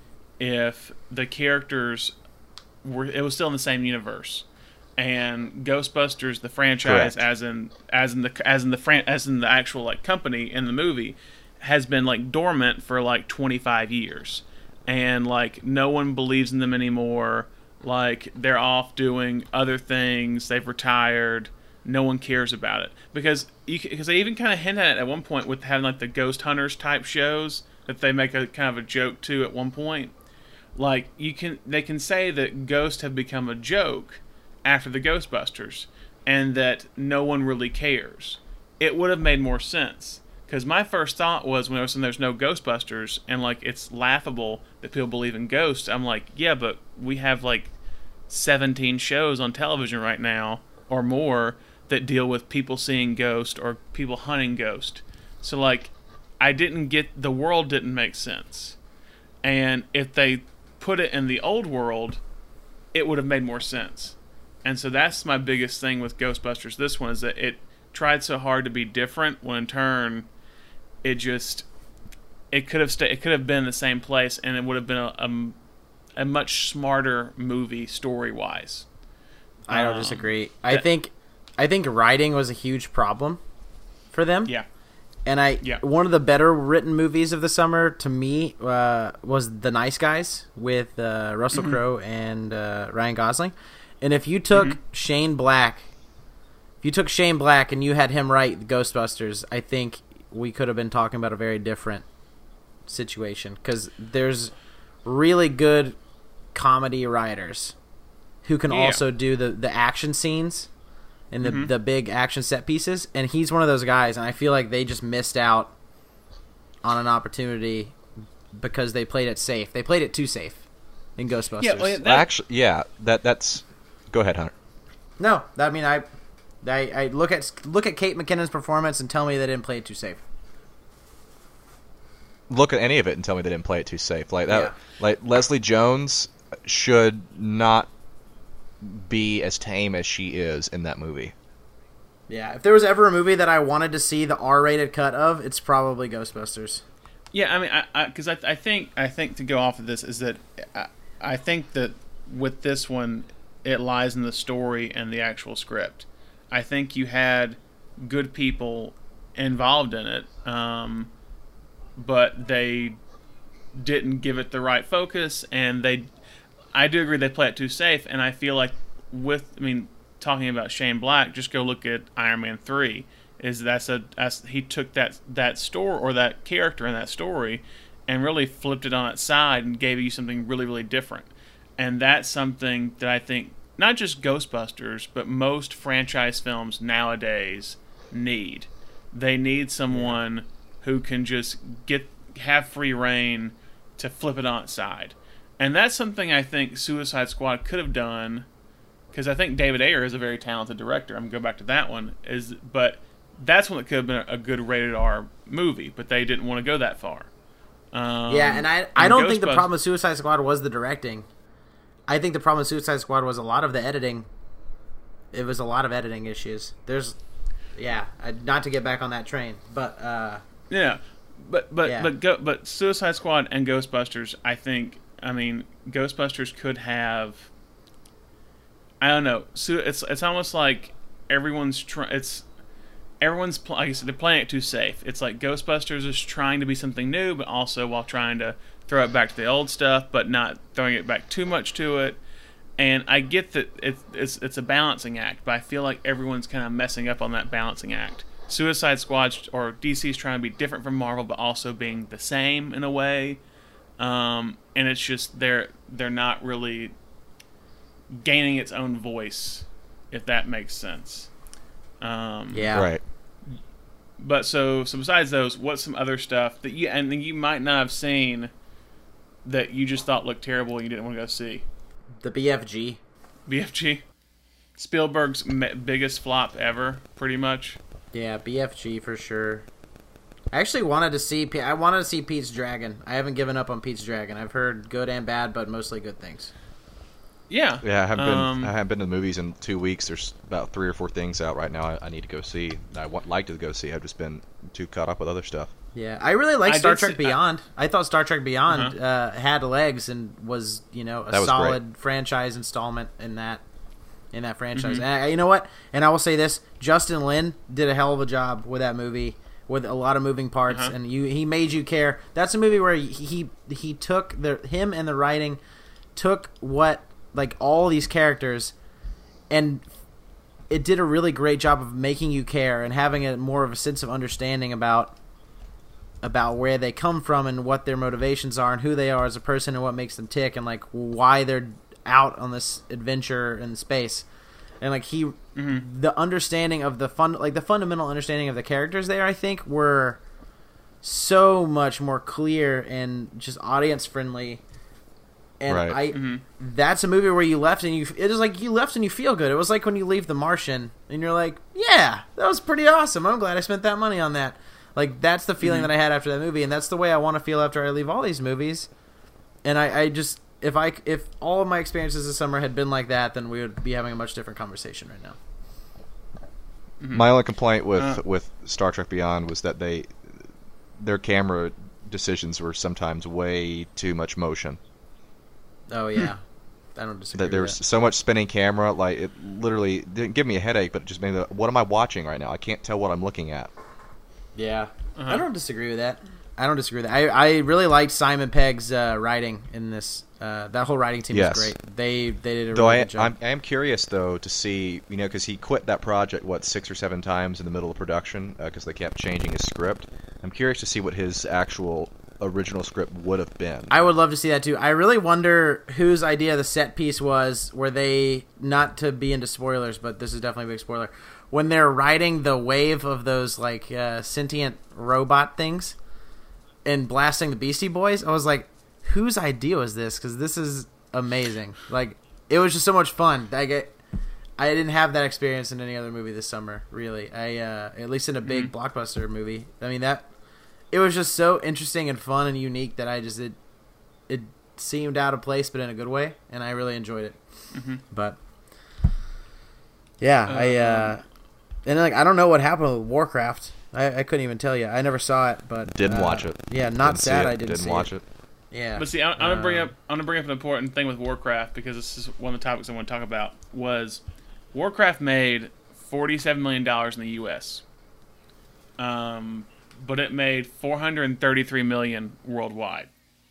if the characters were it was still in the same universe. And Ghostbusters, the franchise, Correct. as in as in the as in the fran- as in the actual like company in the movie, has been like dormant for like twenty-five years, and like no one believes in them anymore. Like they're off doing other things. They've retired. No one cares about it because you because they even kind of hint at it at one point with having like the ghost hunters type shows that they make a kind of a joke to at one point. Like you can they can say that ghosts have become a joke after the Ghostbusters, and that no one really cares. It would have made more sense. Because my first thought was when I was saying there's no Ghostbusters, and like it's laughable that people believe in ghosts, I'm like, yeah, but we have like seventeen shows on television right now, or more, that deal with people seeing ghosts or people hunting ghosts. So like, I didn't get, the world didn't make sense. And if they put it in the old world, it would have made more sense. And so that's my biggest thing with Ghostbusters. This one is that it tried so hard to be different when in turn it just it could have sta- it could have been the same place and it would have been a, a, a much smarter movie story wise. I don't Um, disagree. I that- think I think writing was a huge problem for them. Yeah. And I Yeah. one of the better written movies of the summer to me uh, was The Nice Guys with uh, Russell Mm-hmm. Crowe and uh, Ryan Gosling. And if you took Mm-hmm. Shane Black, if you took Shane Black and you had him write Ghostbusters, I think we could have been talking about a very different situation because there's really good comedy writers who can Yeah. also do the, the action scenes and the Mhm. the big action set pieces, and he's one of those guys, and I feel like they just missed out on an opportunity because they played it safe. They played it too safe in Ghostbusters. Yeah, well, that- Actually, yeah, that that's. Go ahead, Hunter. No, I mean I, I, I look at look at Kate McKinnon's performance and tell me they didn't play it too safe. Look at any of it and tell me they didn't play it too safe. Like that, Yeah. like Leslie Jones should not be as tame as she is in that movie. Yeah, if there was ever a movie that I wanted to see the R-rated cut of, it's probably Ghostbusters. Yeah, I mean, I because I, I, I think I think to go off of this is that I, I think that with this one, it lies in the story and the actual script. I think you had good people involved in it, um, but they didn't give it the right focus, and they. I do agree they play it too safe, and I feel like with I mean talking about Shane Black, just go look at Iron Man three. Is that's a that's, he took that that story or that character in that story and really flipped it on its side and gave you something really really different, and that's something that I think not just Ghostbusters but most franchise films nowadays need. They need someone who can just get have free reign to flip it on its side. And that's something I think Suicide Squad could have done, because I think David Ayer is a very talented director. I'm going to go back to that one. Is But that's one that could have been a good rated R movie, but they didn't want to go that far. Um, yeah, and I I don't think the problem with Suicide Squad was the directing. I think the problem with Suicide Squad was a lot of the editing. It was a lot of editing issues. There's, yeah, I, not to get back on that train, but uh, yeah, but but yeah. but go, but Suicide Squad and Ghostbusters, I think. I mean, Ghostbusters could have. I don't know. So it's it's almost like everyone's trying. It's everyone's pl- like I said, they're playing it too safe. It's like Ghostbusters is trying to be something new, but also while trying to throw it back to the old stuff, but not throwing it back too much to it. And I get that it's it's it's a balancing act, but I feel like everyone's kind of messing up on that balancing act. Suicide Squad or D C's trying to be different from Marvel, but also being the same in a way. Um, and it's just they're they're not really gaining its own voice, if that makes sense. Um, yeah, Right. But so so besides those, what's some other stuff that you and you might not have seen that you just thought looked terrible and you didn't want to go see? the B F G. B F G, Spielberg's me- biggest flop ever, pretty much. Yeah, B F G for sure. I actually wanted to see. I wanted to see Pete's Dragon. I haven't given up on Pete's Dragon. I've heard good and bad, but mostly good things. Yeah, Yeah, I haven't um, been. I haven't been to the movies in two weeks. There's about three or four things out right now. I, I need to go see. I want like to go see. I've just been too caught up with other stuff. Yeah, I really like I Star did Trek see- Beyond. I, I thought Star Trek Beyond Uh-huh. uh, had legs and was, you know, a That was solid franchise installment in that in that franchise. Mhm. And I, you know what? And I will say this: Justin Lin did a hell of a job with that movie, with a lot of moving parts, Uh-huh. and you he made you care. That's a movie where he he, he took the him and the writing took what like all these characters and it did a really great job of making you care and having a more of a sense of understanding about about where they come from and what their motivations are and who they are as a person and what makes them tick and like why they're out on this adventure in space. And like he Mm-hmm. the understanding of the fun like the fundamental understanding of the characters there I think were so much more clear and just audience friendly. And Right. I Mhm. that's a movie where you left and you it is like you left and you feel good. It was like when you leave The Martian and you're like, yeah, that was pretty awesome. I'm glad I spent that money on that. Like that's the feeling Mhm. that I had after that movie, and that's the way I want to feel after I leave all these movies. And I, I just if I if all of my experiences this summer had been like that, then we would be having a much different conversation right now. Mhm. My only complaint with Uh. with Star Trek Beyond was that they their camera decisions were sometimes way too much motion. Oh yeah, I don't disagree. That there with was that. so much spinning camera, like it literally didn't give me a headache, but it just made the what am I watching right now? I can't tell what I'm looking at. Yeah, Uh-huh. I don't disagree with that. I don't disagree with that. I, I really liked Simon Pegg's uh, writing in this. Uh, that whole writing team Yes. was great. They they did a Though really I, good job. I'm, I am curious though to see, you know, because he quit that project what six or seven times in the middle of production because they kept changing his script. I'm curious to see what his actual original script would have been. I would love to see that too. I really wonder whose idea the set piece was. Were they, not to be into spoilers, but this is definitely a big spoiler, when they're riding the wave of those like uh, sentient robot things and blasting the Beastie Boys? I was like, whose idea was this? Because this is amazing. Like, it was just so much fun. I get. I didn't have that experience in any other movie this summer, really. I uh, at least in a big Mhm. blockbuster movie. I mean that it was just so interesting and fun and unique that I just it it seemed out of place, but in a good way, and I really enjoyed it. Mhm. But yeah, I uh, and like I don't know what happened with Warcraft. I, I couldn't even tell you. I never saw it, but Didn't uh, watch it. Yeah, not Didn't see sad. it. I didn't, didn't see watch it. it. Yeah, But see, I, I'm gonna bring Uh, up I'm gonna bring up an important thing with Warcraft because this is one of the topics I want to talk about. Was Warcraft made forty-seven million dollars in the U S, um, but it made four hundred thirty-three million worldwide.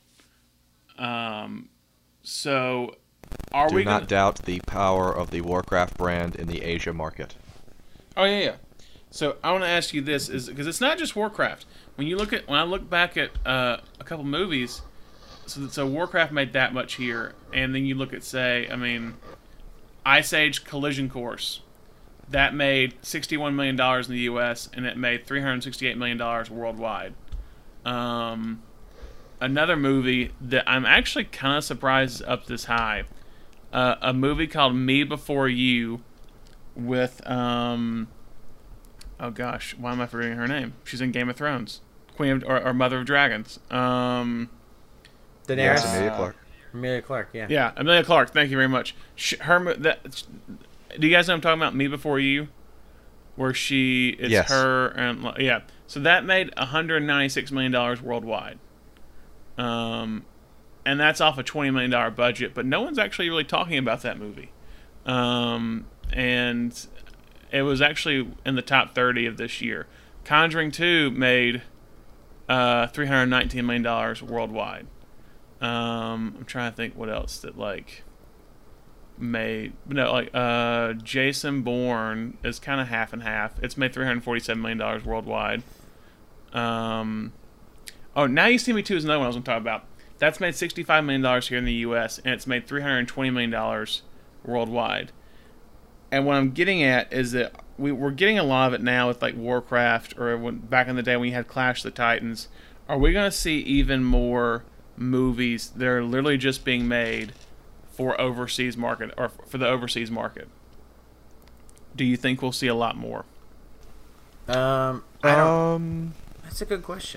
Um, so are Do we not gonna, doubt the power of the Warcraft brand in the Asia market. Oh yeah, yeah. So I want to ask you this: is because it's not just Warcraft. When you look at when I look back at uh, a couple movies, so so Warcraft made that much here, and then you look at say, I mean, Ice Age Collision Course, that made sixty-one million dollars in the U S and it made three hundred sixty-eight million dollars worldwide. Um, another movie that I'm actually kind of surprised is up this high. Uh, a movie called Me Before You with um oh gosh, why am I forgetting her name? She's in Game of Thrones, Queen of, or, or Mother of Dragons. Um, Daenerys. Yes, Emilia Clarke. Emilia Clarke, yeah. Yeah, Emilia Clarke. Thank you very much. She, her that. Do you guys know what I'm talking about? Me Before You, where she it's Yes. her and yeah. So that made one hundred ninety-six million dollars worldwide. Um, and that's off a twenty million dollars budget, but no one's actually really talking about that movie. Um, and it was actually in the top thirty of this year. Conjuring two made uh, three hundred nineteen million dollars worldwide. Um, I'm trying to think what else that like made no like uh, Jason Bourne is kind of half and half. It's made three hundred forty-seven million dollars worldwide. Um, oh, Now You See Me Too is another one I was going to talk about. That's made sixty-five million dollars here in the U S and it's made three hundred twenty million dollars worldwide. And what I'm getting at is that we, we're getting a lot of it now with like Warcraft, or when, back in the day when you had Clash of the Titans. Are we going to see even more movies that are literally just being made for overseas market, or for the overseas market? Do you think we'll see a lot more? Um, I don't. Um, That's a good question.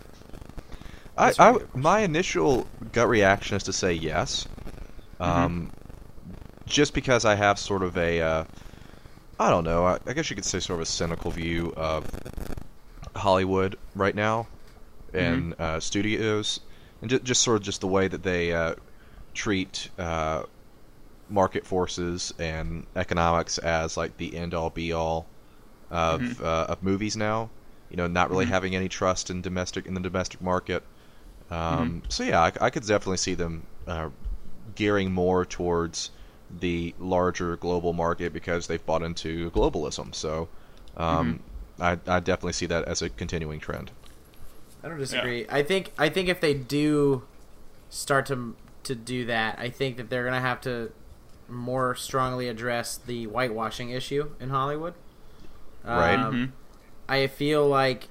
I, That's a I really good question. my initial gut reaction is to say yes. Um, just because I have sort of a, uh, I don't know, I, I guess you could say sort of a cynical view of Hollywood right now and uh, studios, and just, just sort of just the way that they uh, treat uh, market forces and economics as like the end all be all of Mhm. uh, of movies now. You know, not really Mhm. having any trust in domestic in the domestic market. Um, So yeah, I, I could definitely see them uh, gearing more towards the larger global market because they've bought into globalism. So um, I, I definitely see that as a continuing trend. I don't disagree. I think I think if they do start to to do that, I think that they're gonna have to more strongly address the whitewashing issue in Hollywood. Right. Um, Mhm. I feel like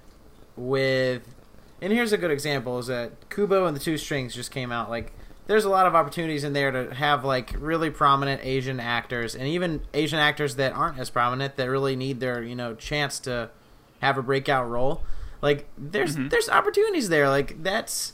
with, and here's a good example, is that Kubo and the Two Strings just came out. Like, there's a lot of opportunities in there to have like really prominent Asian actors, and even Asian actors that aren't as prominent that really need their, you know, chance to have a breakout role. Like, there's Mhm. there's opportunities there. Like, that's,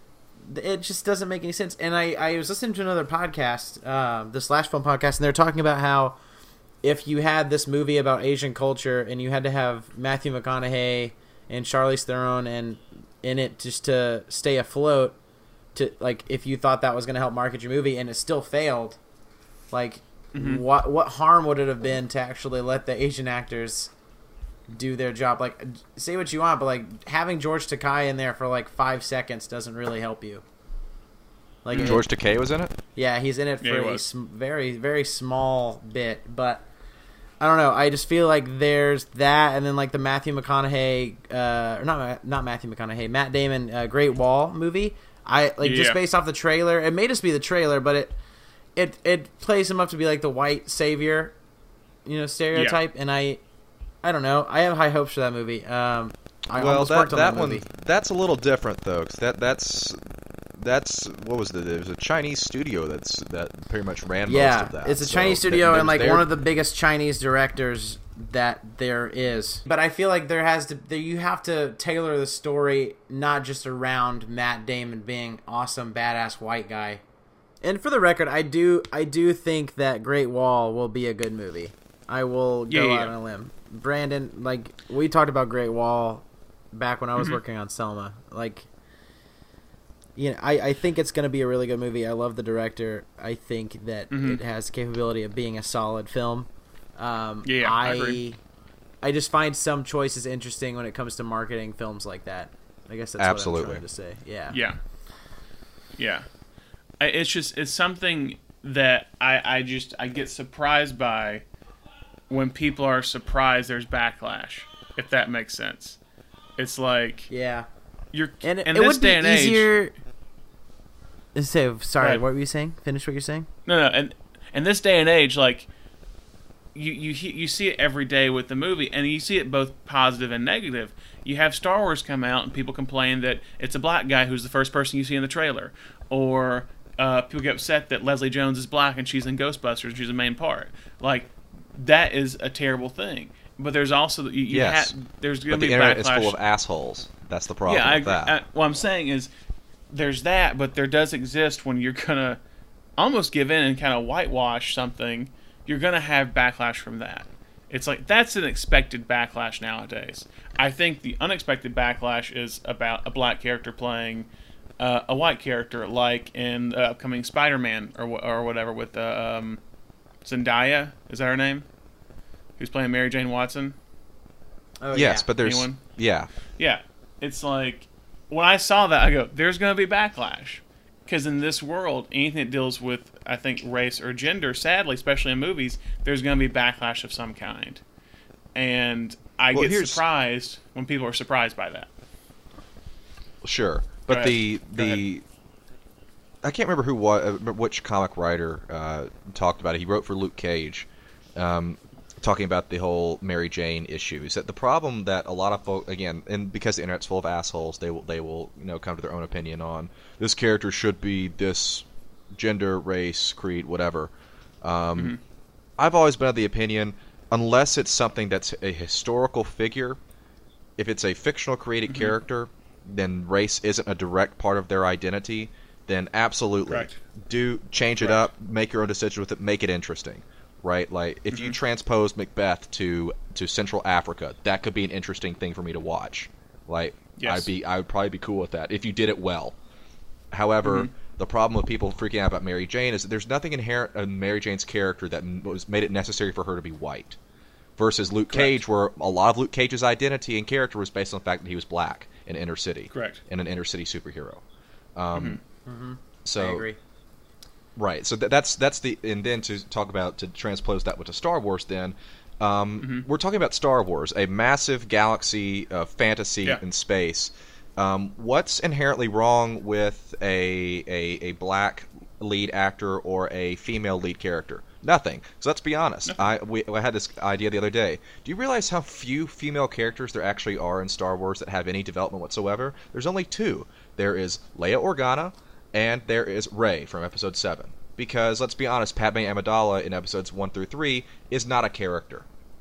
it just doesn't make any sense. And I, I was listening to another podcast, um, the Slash Film podcast, and they're talking about how if you had this movie about Asian culture and you had to have Matthew McConaughey and Charlize Theron and in it just to stay afloat, to like if you thought that was going to help market your movie and it still failed, like Mhm. what what harm would it have been to actually let the Asian actors do their job? Like, say what you want, but like having George Takei in there for like five seconds doesn't really help you. Like it- George Takei was in it. yeah, he's in it Yeah, for he a was. sm- very, very small bit, but I don't know. I just feel like there's that, and then like the Matthew McConaughey, uh, or not Ma- not Matthew McConaughey, Matt Damon, uh, Great Wall movie. I like just Yeah. based off the trailer. It may just be the trailer, but it it it plays him up to be like the white savior, you know, stereotype, and I I don't know. I have high hopes for that movie. Um, I Well, almost that worked on that that one movie. that's a little different though, 'cause that that's that's what was it? It was a Chinese studio that's that pretty much ran Yeah, most of that. it's a So Chinese th- studio and there's- like there- one of the biggest Chinese directors that there is. But I feel like there has to there, you have to tailor the story not just around Matt Damon being awesome badass white guy. And for the record, I do I do think that Great Wall will be a good movie. I will go Yeah, yeah, out yeah. on a limb. Brandon, like we talked about Great Wall back when I was Mhm. working on Selma. Like you know, I, I think it's going to be a really good movie. I love the director. I think that Mhm. it has the capability of being a solid film. Um, Yeah, I I, agree. I just find some choices interesting when it comes to marketing films like that. I guess that's Absolutely. what I'm trying to say. Yeah. Yeah. Yeah. I, it's just it's something that I I just I get surprised by when people are surprised there's backlash, if that makes sense. It's like Yeah. you're And it, in it this would be day and age. easier. So, sorry, ahead. what were you saying? Finish what you're saying. No, no, and in this day and age, like you you he- you see it every day with the movie, and you see it both positive and negative. You have Star Wars come out, and people complain that it's a black guy who's the first person you see in the trailer, or uh, people get upset that Leslie Jones is black and she's in Ghostbusters and she's the main part. Like, that is a terrible thing. But there's also you, you Yes. ha- there's going But to the be internet backlash. is full of assholes. That's the problem yeah, I, with that. I, what I'm saying is there's that, but there does exist when you're gonna almost give in and kind of whitewash something. You're gonna have backlash from that. It's like that's an expected backlash nowadays. I think the unexpected backlash is about a black character playing uh, a white character, like in the upcoming Spider-Man or wh- or whatever with uh, um, Zendaya. Is that her name? Who's playing Mary Jane Watson? Oh, yes, yeah. but there's Anyone? yeah. Yeah, it's like when I saw that, I go, "There's going to be backlash," because in this world, anything that deals with, I think, race or gender, sadly, especially in movies, there's going to be backlash of some kind, and I Well, get here's- surprised when people are surprised by that. Sure, but ahead. the Go the I can't remember who wa- uh, which comic writer uh, talked about it. He wrote for Luke Cage, um, talking about the whole Mary Jane issues. That the problem that a lot of folk, again, and because the internet's full of assholes, they will they will you know come to their own opinion on this character should be this gender, race, creed, whatever. Um, Mm-hmm. I've always been of the opinion, unless it's something that's a historical figure, if it's a fictional created Mm-hmm. character, then race isn't a direct part of their identity, then absolutely Correct. do change it Correct. up, make your own decision with it, make it interesting, right? Like if Mm-hmm. you transpose Macbeth to to Central Africa, that could be an interesting thing for me to watch. Like Yes. I'd be I would probably be cool with that if you did it well. However, Mm-hmm. the problem with people freaking out about Mary Jane is that there's nothing inherent in Mary Jane's character that m- was made it necessary for her to be white. Versus Luke Correct. Cage, where a lot of Luke Cage's identity and character was based on the fact that he was black in inner city, Correct. and an inner city superhero. Um, Mm-hmm. So I agree. right, so th- that's that's the and then to talk about to transpose that with to Star Wars. Then um, Mm-hmm. we're talking about Star Wars, a massive galaxy of fantasy Yeah. in space. Um, what's inherently wrong with a, a a black lead actor or a female lead character? Nothing. So let's be honest. I we I had this idea the other day. Do you realize how few female characters there actually are in Star Wars that have any development whatsoever? There's only two. There is Leia Organa, and there is Rey from Episode Seven. Because let's be honest, Padme Amidala in Episodes One through Three is not a character.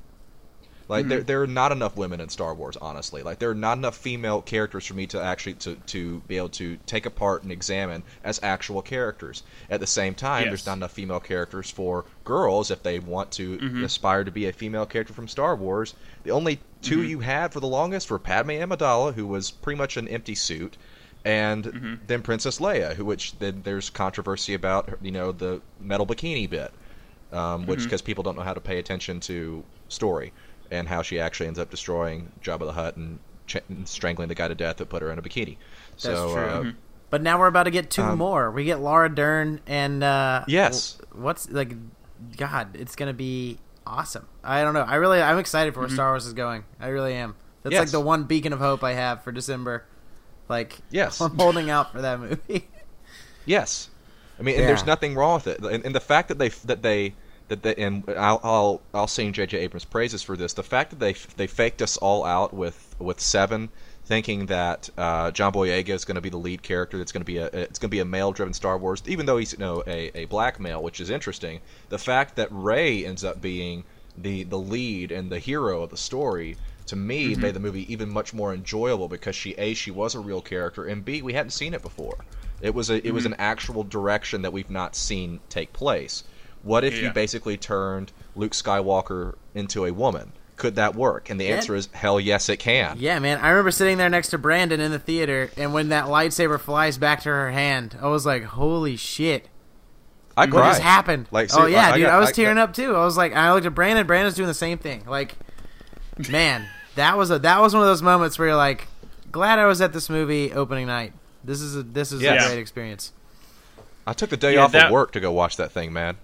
Like Mm-hmm. there, there are not enough women in Star Wars, honestly. Like there are not enough female characters for me to actually to, to be able to take apart and examine as actual characters. At the same time, Yes. there's not enough female characters for girls if they want to Mm-hmm. aspire to be a female character from Star Wars. The only 2 Mm-hmm. you had for the longest were Padme Amidala, who was pretty much an empty suit, and Mm-hmm. then Princess Leia, who which then there's controversy about her- you know the metal bikini bit, um, which Mm-hmm. because people don't know how to pay attention to story and how she actually ends up destroying Jabba the Hutt and, ch- and strangling the guy to death that put her in a bikini. That's so, true. Uh, Mm-hmm. But now we're about to get two Um, more. We get Laura Dern and uh, Yes. what's like, God, it's gonna be awesome. I don't know. I really, I'm excited for where Star Wars is going. I really am. That's like Yes. the one beacon of hope I have for December. Like, Yes. I'm holding out for that movie. Yes, I mean, and Yeah. there's nothing wrong with it, and, and the fact that they that they that they and I'll I'll, I'll sing J J Abrams praises for this. The fact that they they faked us all out with with Seven, thinking that uh, John Boyega is going to be the lead character. That's going to be a it's going to be a male driven Star Wars, even though he's you know a, a black male, which is interesting. The fact that Rey ends up being the the lead and the hero of the story, to me, Mm-hmm. made the movie even much more enjoyable because she a she was a real character, and b we hadn't seen it before. It was a it was Mm-hmm. an actual direction that we've not seen take place. What if you Yeah. basically turned Luke Skywalker into a woman? Could that work? And the Yeah. answer is hell yes, it can. Yeah, man. I remember sitting there next to Brandon in the theater, and when that lightsaber flies back to her hand, I was like, "Holy shit!" I What cried. just happened? Like, oh see, yeah, I- I dude, got- I was I- tearing up too. I was like, I looked at Brandon. Brandon's doing the same thing. Like, man, that was a that was one of those moments where you're like, glad I was at this movie opening night. This is a this is Yes. a great experience, I took the day Yeah, off that- of work to go watch that thing, man.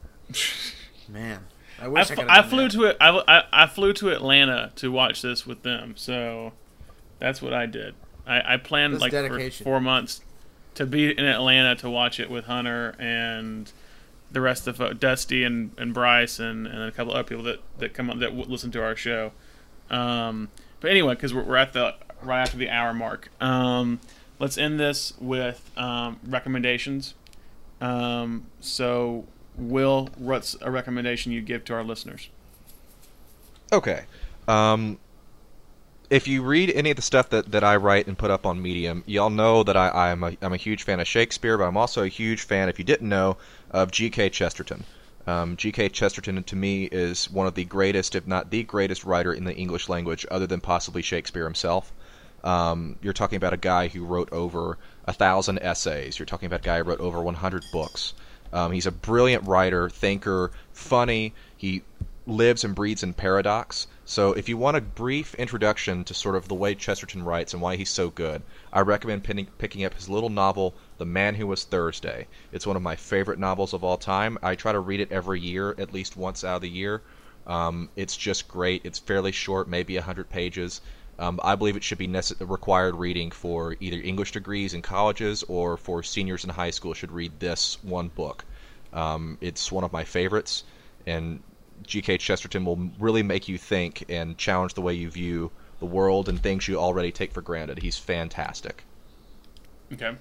man. I I, wish I, f- could. I flew to it. I, I, I flew to Atlanta to watch this with them. So that's what I did. I, I planned That's like dedication. for four months to be in Atlanta to watch it with Hunter and the rest of uh, Dusty and, and Bryce and, and a couple other people that, that come up that w- listen to our show. Um, but anyway, because we're, we're at the right after the hour mark, um, let's end this with um, recommendations. Um, so, Will, what's a recommendation you give to our listeners? Okay. Um, if you read any of the stuff that, that I write and put up on Medium, y'all know that I, I'm, a, I'm a huge fan of Shakespeare, but I'm also a huge fan, if you didn't know, of G K Chesterton. Um, G K Chesterton, to me, is one of the greatest, if not the greatest writer in the English language, other than possibly Shakespeare himself. Um, you're talking about a guy who wrote over a thousand essays. You're talking about a guy who wrote over one hundred books. Um, he's a brilliant writer, thinker, funny. He lives and breathes in paradox. So if you want a brief introduction to sort of the way Chesterton writes and why he's so good, I recommend pinning, picking up his little novel, The Man Who Was Thursday. It's one of my favorite novels of all time. I try to read it every year, at least once out of the year. Um, it's just great. It's fairly short, maybe one hundred pages. Um, I believe it should be nece- required reading for either English degrees in colleges or for seniors in high school should read this one book. Um, it's one of my favorites, and G K Chesterton will really make you think and challenge the way you view the world and things you already take for granted. He's fantastic. Okay.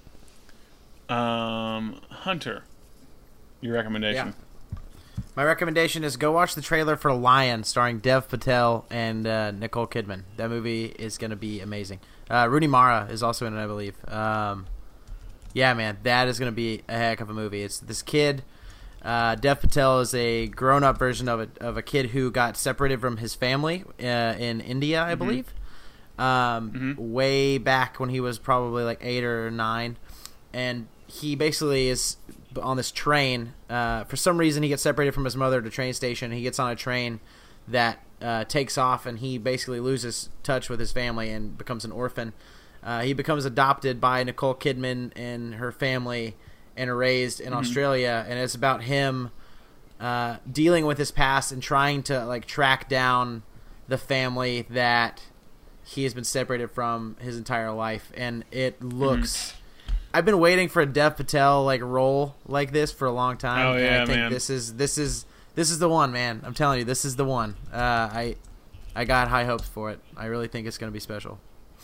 Um, Hunter, your recommendation. Yeah. My recommendation is go watch the trailer for Lion, starring Dev Patel and uh, Nicole Kidman. That movie is going to be amazing. Uh, Rooney Mara is also in it, I believe. Um, yeah, man, that is going to be a heck of a movie. It's this kid. Uh, Dev Patel is a grown-up version of a of a kid who got separated from his family uh, in India, I mm-hmm. believe. Um, mm-hmm. Way back when he was probably like eight or nine, and he basically is on this train. Uh, for some reason, he gets separated from his mother at a train station. He gets on a train that uh, takes off, and he basically loses touch with his family and becomes an orphan. Uh, he becomes adopted by Nicole Kidman and her family and raised in mm-hmm. Australia, and it's about him uh, dealing with his past and trying to like track down the family that he has been separated from his entire life. And it looks... Mm-hmm. I've been waiting for a Dev Patel like role like this for a long time. Oh, yeah, and I think man. this is this is this is the one, man. I'm telling you, this is the one. Uh, I I got high hopes for it. I really think it's going to be special.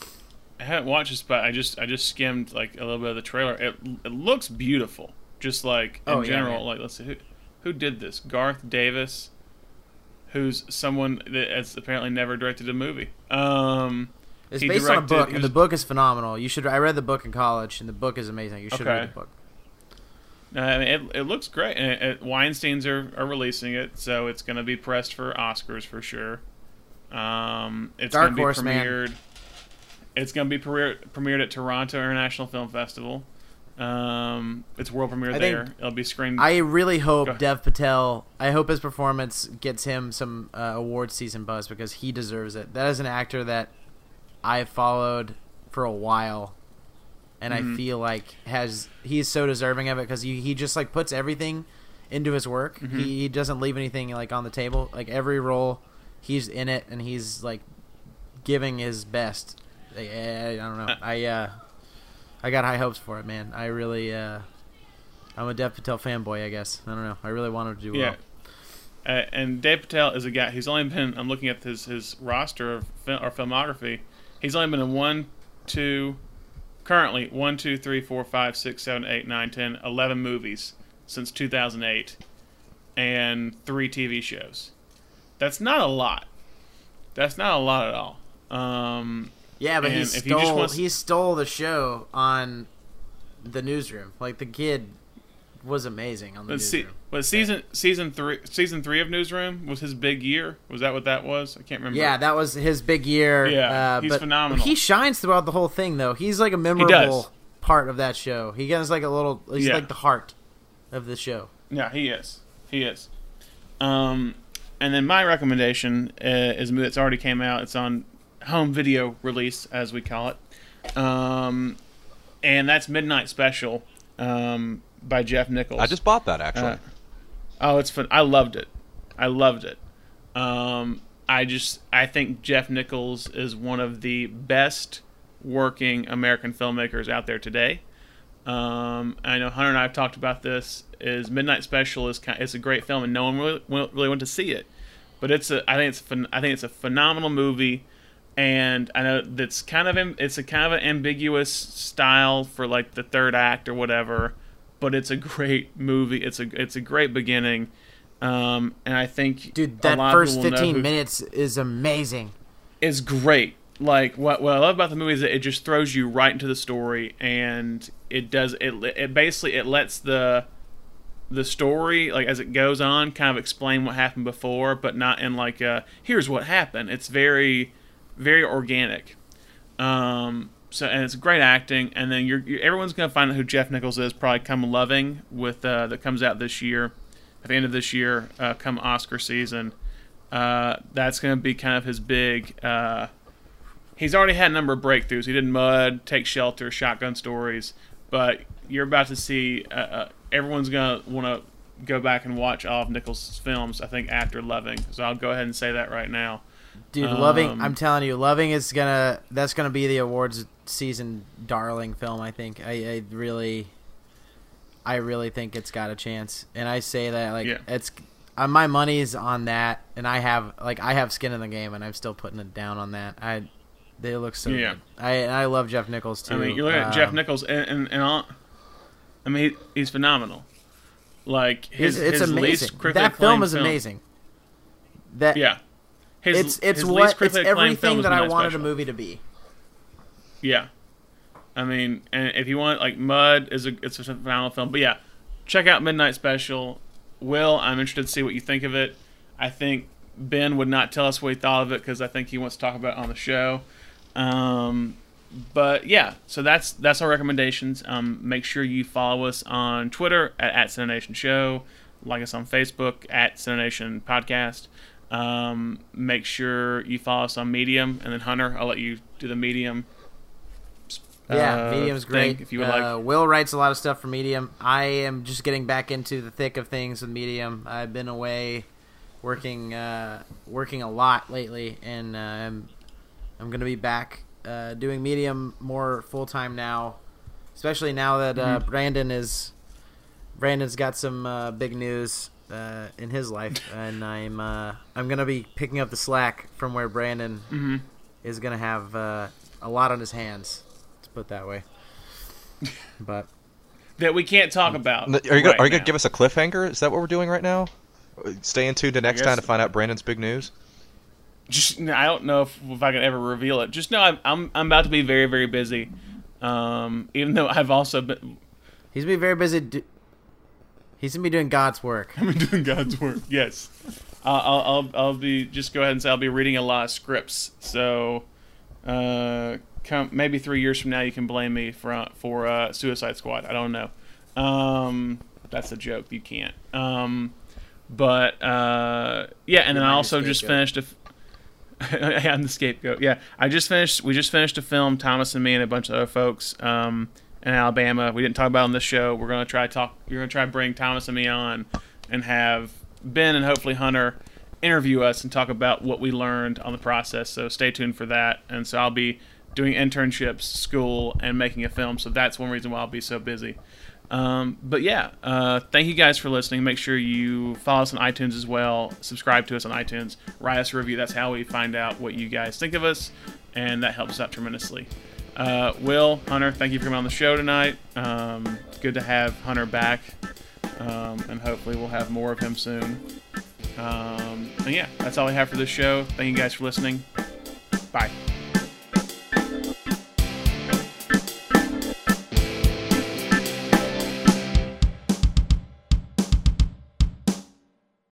I haven't watched this, but I just I just skimmed like a little bit of the trailer. It it looks beautiful. Just like in oh, general, yeah, like let's see who who did this. Garth Davis, who's someone that has apparently never directed a movie. Um, it's he based directed, on a book, was, and the book is phenomenal. You should. I read the book in college, and the book is amazing. You should okay. read the book. Uh, I mean, it it looks great. And it, it, Weinstein's are, are releasing it, so it's going to be pressed for Oscars for sure. Um, it's Dark going to be Horse, premiered. Man. It's going to be premiered, premiered at Toronto International Film Festival. Um, it's world premiere I there. think, It'll be screened. I really hope Dev Patel. I hope his performance gets him some uh, award season buzz because he deserves it. That is an actor that I've followed for a while, and mm-hmm. I feel like has he's so deserving of it because he he just like puts everything into his work. Mm-hmm. He, he doesn't leave anything like on the table. Like every role, he's in it and he's like giving his best. I, I don't know. I uh, I got high hopes for it, man. I really, uh, I'm a Dev Patel fanboy, I guess. I don't know. I really want him to do yeah. well. Uh, and Dev Patel is a guy who's only been. I'm looking at his his roster of film, or filmography. He's only been in one, two, currently one, two, three, four, five, six, seven, eight, nine, ten, eleven movies since two thousand eight, and three T V shows. That's not a lot. That's not a lot at all. Um, Yeah, but he if stole he, just wants... he stole the show on the Newsroom. Like the kid was amazing on the Let's Newsroom. See, but season season three season three of Newsroom was his big year. Was that what that was? I can't remember. Yeah, that was his big year. Yeah, uh, he's but phenomenal. He shines throughout the whole thing, though. He's like a memorable part of that show. He gets like a little. He's yeah. like the heart of the show. Yeah, he is. He is. Um, and then my recommendation uh, is a movie that's already came out. It's on home video release, as we call it, um, and that's Midnight Special um, by Jeff Nichols. I just bought that actually. Uh, oh, it's fun! I loved it. I loved it. Um, I just I think Jeff Nichols is one of the best working American filmmakers out there today. Um, I know Hunter and I have talked about this. Is Midnight Special is kind it's a great film, and no one really really went to see it, but it's a I think it's a, I think it's a phenomenal movie, and I know that's kind of it's a kind of an ambiguous style for like the third act or whatever, but it's a great movie. It's a it's a great beginning, um, and I think dude that first fifteen minutes is amazing. It's great. Like what what I love about the movie is that it just throws you right into the story, and it does it it basically it lets the the story, like as it goes on, kind of explain what happened before, but not in like a here's what happened. It's very very organic. Um, so and it's great acting, and then you're, you're everyone's gonna find out who Jeff Nichols is probably come Loving with uh, that comes out this year, at the end of this year, uh, come Oscar season. Uh, that's gonna be kind of his big. Uh, He's already had a number of breakthroughs. He did Mud, Take Shelter, Shotgun Stories, but you're about to see. Uh, uh, everyone's gonna want to go back and watch all of Nichols' films. I think after Loving, so I'll go ahead and say that right now. Dude, um, Loving. I'm telling you, Loving is gonna. That's gonna be the awards season darling film. I think. I, I really. I really think it's got a chance, and I say that like yeah. it's. Uh, my money's on that, and I have like I have skin in the game, and I'm still putting it down on that. I. They look so yeah. good. I I love Jeff Nichols too. I mean, you're looking at um, Jeff Nichols, and and, and all, I mean, he, he's phenomenal. Like his, it's, it's his amazing. least critically That film acclaimed is film. amazing. That yeah, his, it's it's his what least it's critically acclaimed film everything is that I Midnight wanted Special. a movie to be. Yeah, I mean, and if you want like Mud is a it's a phenomenal film, but yeah, check out Midnight Special. Will, I'm interested to see what you think of it. I think Ben would not tell us what he thought of it because I think he wants to talk about it on the show. Um, but yeah, so that's that's our recommendations. Um, make sure you follow us on Twitter at, at Cinenation Show, like us on Facebook at Cinenation Podcast. Um, make sure you follow us on Medium, and then Hunter, I'll let you do the Medium. Yeah, uh, Medium's great. If you would uh, like. Will writes a lot of stuff for Medium. I am just getting back into the thick of things with Medium. I've been away working uh, working a lot lately, and uh, I'm I'm going to be back uh, doing Medium more full time now, especially now that uh, Mm-hmm. Brandon is Brandon's got some uh, big news uh, in his life, and I'm uh, I'm going to be picking up the slack from where Brandon Mm-hmm. is going to have uh, a lot on his hands. Let's put it that way. But That we can't talk about. Are you gonna, right are you gonna now. give us a cliffhanger? Is that what we're doing right now? Stay tuned to next guess- time to find out Brandon's big news. Just, I don't know if, if I can ever reveal it. Just know I'm I'm, I'm about to be very very busy. Um, even though I've also been he's gonna be very busy. Do- he's gonna be doing God's work. I'm doing God's work. Yes, I'll, I'll I'll I'll be just go ahead and say I'll be reading a lot of scripts. So, uh, come maybe three years from now you can blame me for for uh, Suicide Squad. I don't know. Um, that's a joke. You can't. Um, but uh, yeah, and then I also just finished a. I'm the scapegoat. Yeah, I just finished. We just finished a film. Thomas and me and a bunch of other folks um, in Alabama. We didn't talk about it on this show. We're gonna try to talk. You're gonna try to bring Thomas and me on, and have Ben and hopefully Hunter interview us and talk about what we learned on the process. So stay tuned for that. And so I'll be doing internships, school, and making a film. So that's one reason why I'll be so busy. Um, but yeah, uh, thank you guys for listening. Make sure you follow us on iTunes as well. Subscribe to us on iTunes. Write us a review. That's how we find out what you guys think of us, and that helps us out tremendously. Uh, Will, Hunter, thank you for coming on the show tonight. Um, it's good to have Hunter back, um, and hopefully we'll have more of him soon. Um, and yeah, that's all I have for this show. Thank you guys for listening. Bye.